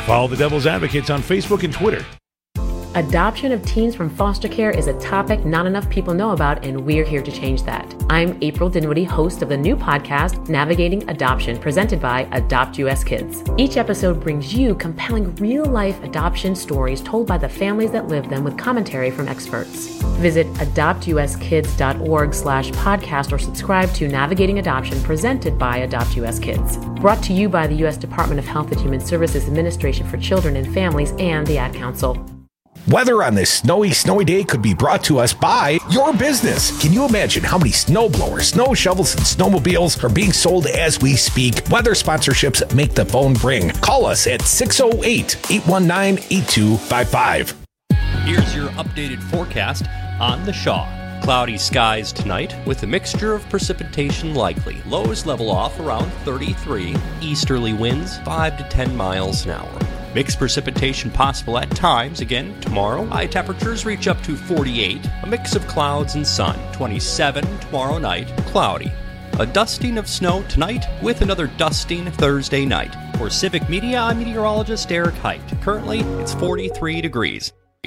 Follow the Devil's Advocates on Facebook and Twitter. Adoption of teens from foster care is a topic not enough people know about, and we're here to change that. I'm April Dinwiddie, host of the new podcast, Navigating Adoption, presented by Adopt U S Kids. Each episode brings you compelling real-life adoption stories told by the families that live them with commentary from experts. Visit adoptuskids.org slash podcast or subscribe to Navigating Adoption, presented by Adopt U S Kids. Brought to you by the U S Department of Health and Human Services Administration for Children and Families and the Ad Council. Weather on this snowy, snowy day could be brought to us by your business. Can you imagine how many snow blowers, snow shovels, and snowmobiles are being sold as we speak? Weather sponsorships make the phone ring. Call us at six oh eight, eight one nine, eight two five five. Here's your updated forecast on the Shaw. Cloudy skies tonight with a mixture of precipitation likely. Lows level off around thirty-three. Easterly winds five to ten miles an hour. Mixed precipitation possible at times again tomorrow. High temperatures reach up to forty-eight. A mix of clouds and sun. twenty-seven tomorrow night. Cloudy. A dusting of snow tonight with another dusting Thursday night. For Civic Media, I'm meteorologist Eric Height. Currently, it's forty-three degrees.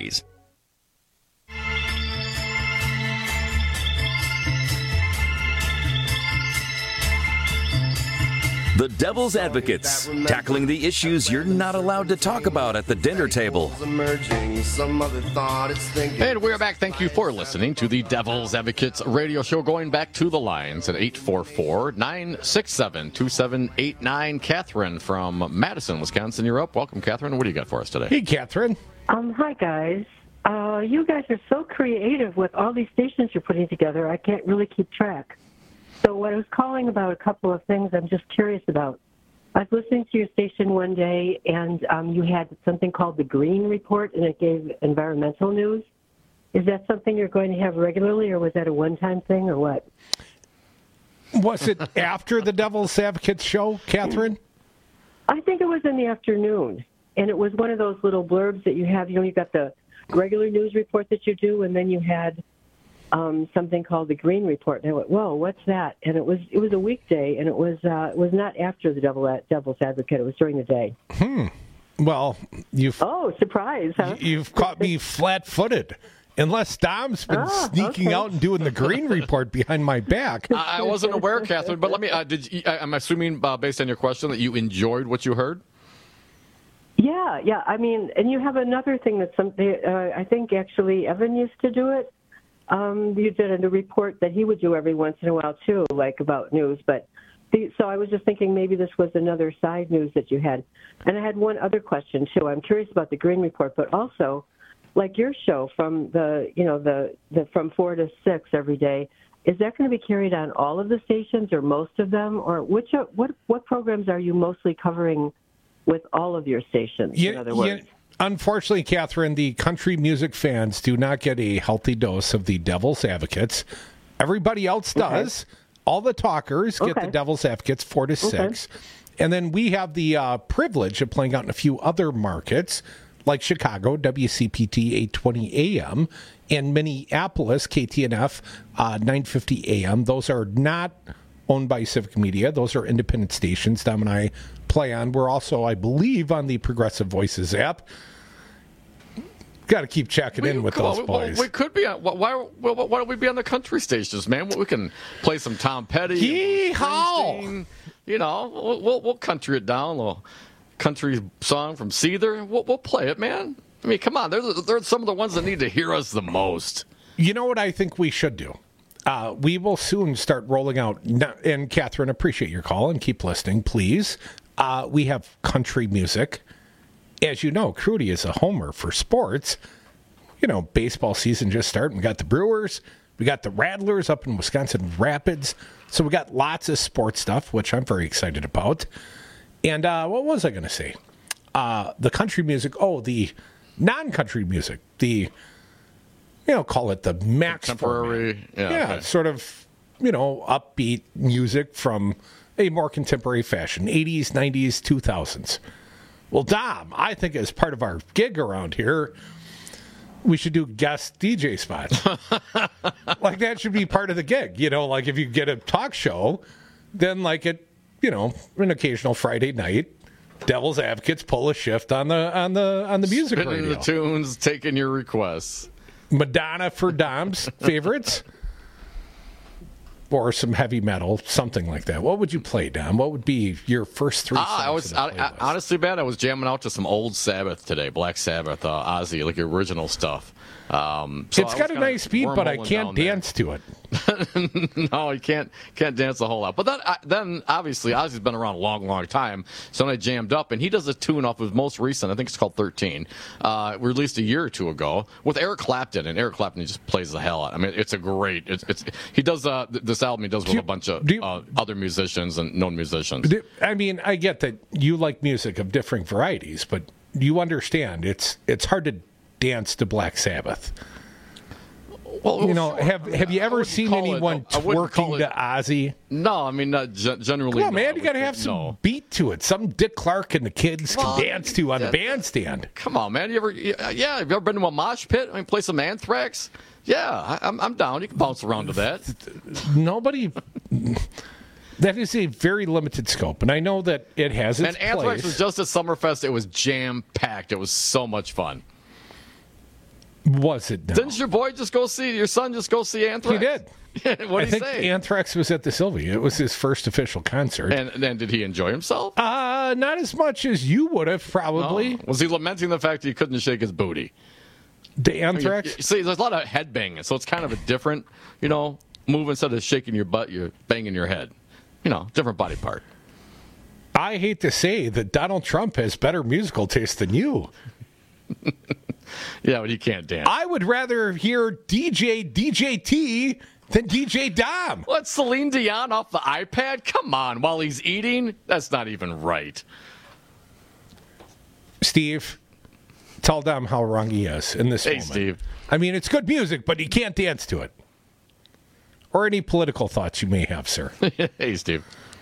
The Devil's Advocates, tackling the issues you're not allowed to talk about at the dinner table. And we're back. Thank you for listening to the Devil's Advocates radio show. Going back to the lines at eight four four, nine six seven, two seven eight nine. Catherine from Madison, Wisconsin, you're up. Welcome, Catherine. What do you got for us today? Hey, Catherine. Um, hi, guys. Uh, you guys are so creative with all these stations you're putting together. I can't really keep track. So what I was calling about a couple of things I'm just curious about. I was listening to your station one day, and um, you had something called the Green Report, and it gave environmental news. Is that something you're going to have regularly, or was that a one-time thing, or what? Was it after the Devil's Advocates show, Catherine? I think it was in the afternoon, and it was one of those little blurbs that you have. You know, you got the regular news report that you do, and then you had Um, something called the Green Report, and I went, "Whoa, what's that?" And it was it was a weekday, and it was uh, it was not after the Devil, Devil's Advocate; it was during the day. Hmm. Well, you've oh surprise, huh? You've caught me flat-footed. Unless Dom's been oh, sneaking okay. out and doing the Green Report behind my back. I wasn't aware, Catherine, but let me. Uh, did you, I'm assuming, uh, based on your question, that you enjoyed what you heard? Yeah, yeah. I mean, and you have another thing that some. Uh, I think actually Evan used to do it. Um, you did a report that he would do every once in a while, too, like about news. But the, so I was just thinking maybe this was another side news that you had. And I had one other question, too. I'm curious about the Green Report, but also, like your show from the, you know, the, the from four to six every day, is that going to be carried on all of the stations or most of them? Or which what what programs are you mostly covering with all of your stations, yeah, in other words? Yeah. Unfortunately, Catherine, the country music fans do not get a healthy dose of the Devil's Advocates. Everybody else does. Okay. All the talkers get okay. the Devil's Advocates four to okay. six. And then we have the uh, privilege of playing out in a few other markets, like Chicago, W C P T eight twenty A M, and Minneapolis, K T N F uh, nine fifty A M. Those are not owned by Civic Media. Those are independent stations Dom and I play on. We're also, I believe, on the Progressive Voices app. Got to keep checking we, in with those on, boys. We, we could be on. Why, why, why don't we be on the country stations, man? We can play some Tom Petty. Yee-haw! You know, we'll, we'll, we'll country it down. A little country song from Seether. We'll, we'll play it, man. I mean, come on. They're, they're some of the ones that need to hear us the most. You know what I think we should do? Uh, we will soon start rolling out, and Catherine, appreciate your call and keep listening, please. Uh, we have country music. As you know, Crudy is a homer for sports. You know, baseball season just started. We got the Brewers. We got the Rattlers up in Wisconsin Rapids. So we got lots of sports stuff, which I'm very excited about. And uh, what was I going to say? Uh, the country music. Oh, the non-country music. The... You know, call it the max contemporary, yeah, yeah okay. sort of, you know, upbeat music from a more contemporary fashion, eighties, nineties, two thousands. Well, Dom, I think as part of our gig around here, we should do guest D J spots. Like that should be part of the gig. You know, like if you get a talk show, then like it, you know, an occasional Friday night, devil's advocates pull a shift on the on the on the music Spinning radio. the tunes, taking your requests. Madonna for Dom's favorites, or some heavy metal, something like that. What would you play, Dom? What would be your first three songs? Ah, I was I, I, honestly, man, I was jamming out to some old Sabbath today, Black Sabbath, uh, Ozzy, like your original stuff. Um, so it's I got was a nice beat, but I can't dance to it. No, you can't can't dance a whole lot. But then, I, then obviously, Ozzy's been around a long, long time. So when I jammed up, and he does a tune off of his most recent, I think it's called thirteen, uh, released a year or two ago with Eric Clapton, and Eric Clapton just plays the hell out. I mean, it's a great. It's, it's he does uh, this album. He does with you, a bunch of you, uh, other musicians and known musicians. Do, I mean, I get that you like music of differing varieties, but you understand it's it's hard to dance to Black Sabbath. Well, you know, sure. have have you ever seen anyone it, twerking to Ozzy? No, I mean, uh, g- generally. Come on, no, man, you got to have some no. beat to it. Something Dick Clark and the kids well, can dance to on that, the bandstand. Come on, man. You ever? Yeah, have you ever been to a mosh pit? I mean, play some Anthrax. Yeah, I, I'm I'm down. You can bounce around to that. Nobody. That is a very limited scope, and I know that it has its and Anthrax place. was just at Summerfest. It was jam packed. It was so much fun. Was it? Now? Didn't your boy just go see your son? Just go see Anthrax? He did. What I did he think say? Anthrax was at the Sylvia. It was his first official concert. And then did he enjoy himself? Uh, not as much as you would have, probably. No. Was he lamenting the fact that he couldn't shake his booty? The Anthrax? I mean, see, there's a lot of head banging, so it's kind of a different, you know, move. Instead of shaking your butt, you're banging your head. You know, different body part. I hate to say that Donald Trump has better musical taste than you. Yeah, but he can't dance. I would rather hear D J D J T than D J Dom. What, Celine Dion off the iPad? Come on, while he's eating? That's not even right. Steve, tell Dom how wrong he is in this hey, moment. Steve. I mean, it's good music, but you can't dance to it. Or any political thoughts you may have, sir. Hey, Steve.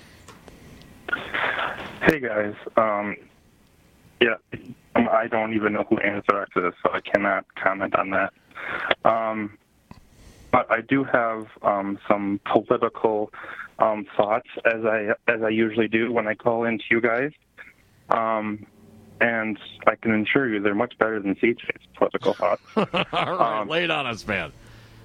Hey, guys. Um, yeah, I don't even know who Anthrax is, so I cannot comment on that. Um, but I do have um, some political um, thoughts, as I as I usually do when I call in to you guys. Um, and I can assure you they're much better than C J's political thoughts. All right, um, lay it on us, man.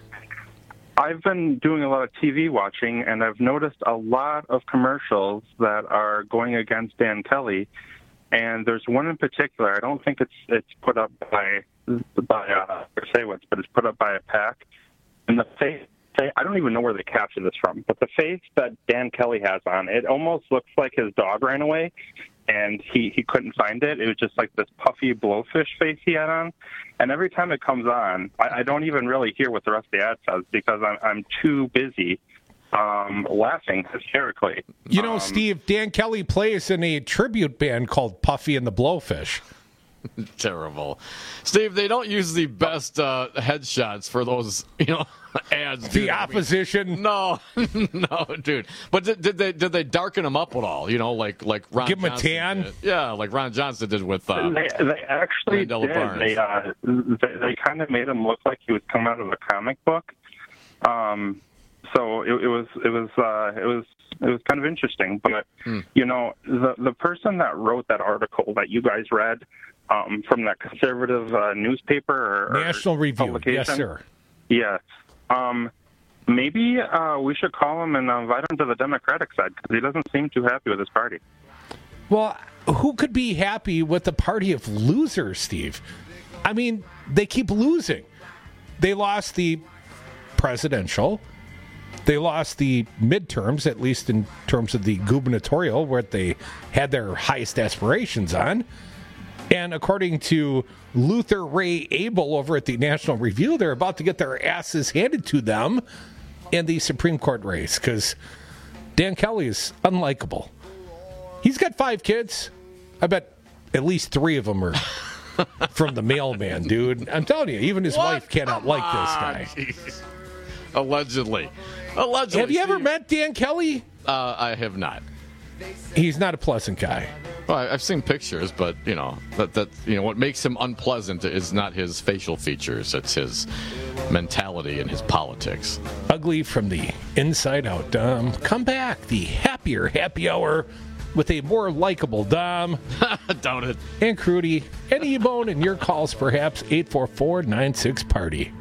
I've been doing a lot of T V watching, and I've noticed a lot of commercials that are going against Dan Kelly. And there's one in particular. I don't think it's it's put up by by uh, Prasewicz, but it's put up by a PAC. And the face, I don't even know where they captured this from, but the face that Dan Kelly has on, it almost looks like his dog ran away, and he he couldn't find it. It was just like this puffy blowfish face he had on. And every time it comes on, I, I don't even really hear what the rest of the ad says because I'm I'm too busy um, laughing hysterically. You know, um, Steve, Dan Kelly plays in a tribute band called Puffy and the Blowfish. Terrible. Steve, they don't use the best uh, headshots for those, you know, ads. The opposition. I mean, no, no, dude. But did, did they did they darken them up at all? You know, like like Ron Give him a Johnson tan? did. Yeah, like Ron Johnson did with uh, they, they actually Mandela did. Barnes. They, uh, they they kind of made him look like he was coming out of a comic book. Um, so it, it was it was uh, it was it was kind of interesting. But hmm. you know, the the person that wrote that article that you guys read um, from that conservative uh, newspaper or National or Review. publication, Yes, sir. Yes. Um, maybe uh, we should call him and invite him to the Democratic side because he doesn't seem too happy with his party. Well, who could be happy with the party of losers, Steve? I mean, they keep losing. They lost the presidential. They lost the midterms, at least in terms of the gubernatorial, where they had their highest aspirations on. And according to Luther Ray Abel over at the National Review, they're about to get their asses handed to them in the Supreme Court race because Dan Kelly is unlikable. He's got five kids. I bet at least three of them are from the mailman, dude. I'm telling you, even his What? wife cannot Come like on, this guy. jeez. Allegedly. Allegedly. Have you ever Steve. met Dan Kelly? Uh, I have not. He's not a pleasant guy. Well, I- I've seen pictures, but you know that that you know what makes him unpleasant is not his facial features; it's his mentality and his politics. Ugly from the inside out. Um, come back. The happier happy hour with a more likable Dom. Doubt it. And Crudy. And E-Bone, and your calls perhaps eight four four, nine six, party.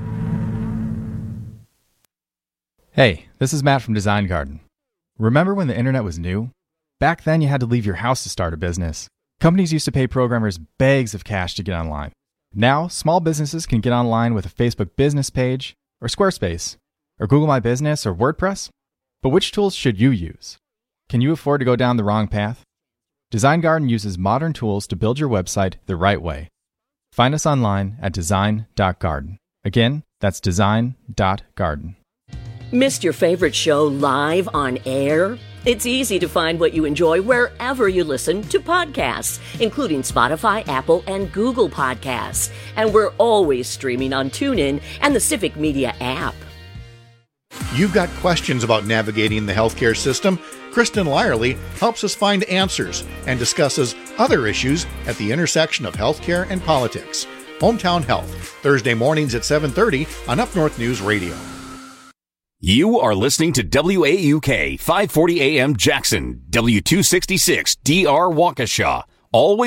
Hey, this is Matt from Design Garden. Remember when the internet was new? Back then you had to leave your house to start a business. Companies used to pay programmers bags of cash to get online. Now, small businesses can get online with a Facebook business page, or Squarespace, or Google My Business, or WordPress. But which tools should you use? Can you afford to go down the wrong path? Design Garden uses modern tools to build your website the right way. Find us online at design dot garden. Again, that's design dot garden. Missed your favorite show live on air? It's easy to find what you enjoy wherever you listen to podcasts, including Spotify, Apple, and Google Podcasts. And we're always streaming on TuneIn and the Civic Media app. You've got questions about navigating the healthcare system? Kristen Lyerly helps us find answers and discusses other issues at the intersection of healthcare and politics. Hometown Health, Thursday mornings at seven thirty on Up North News Radio. You are listening to W A U K five forty A M Jackson, W two sixty-six D R Waukesha. Always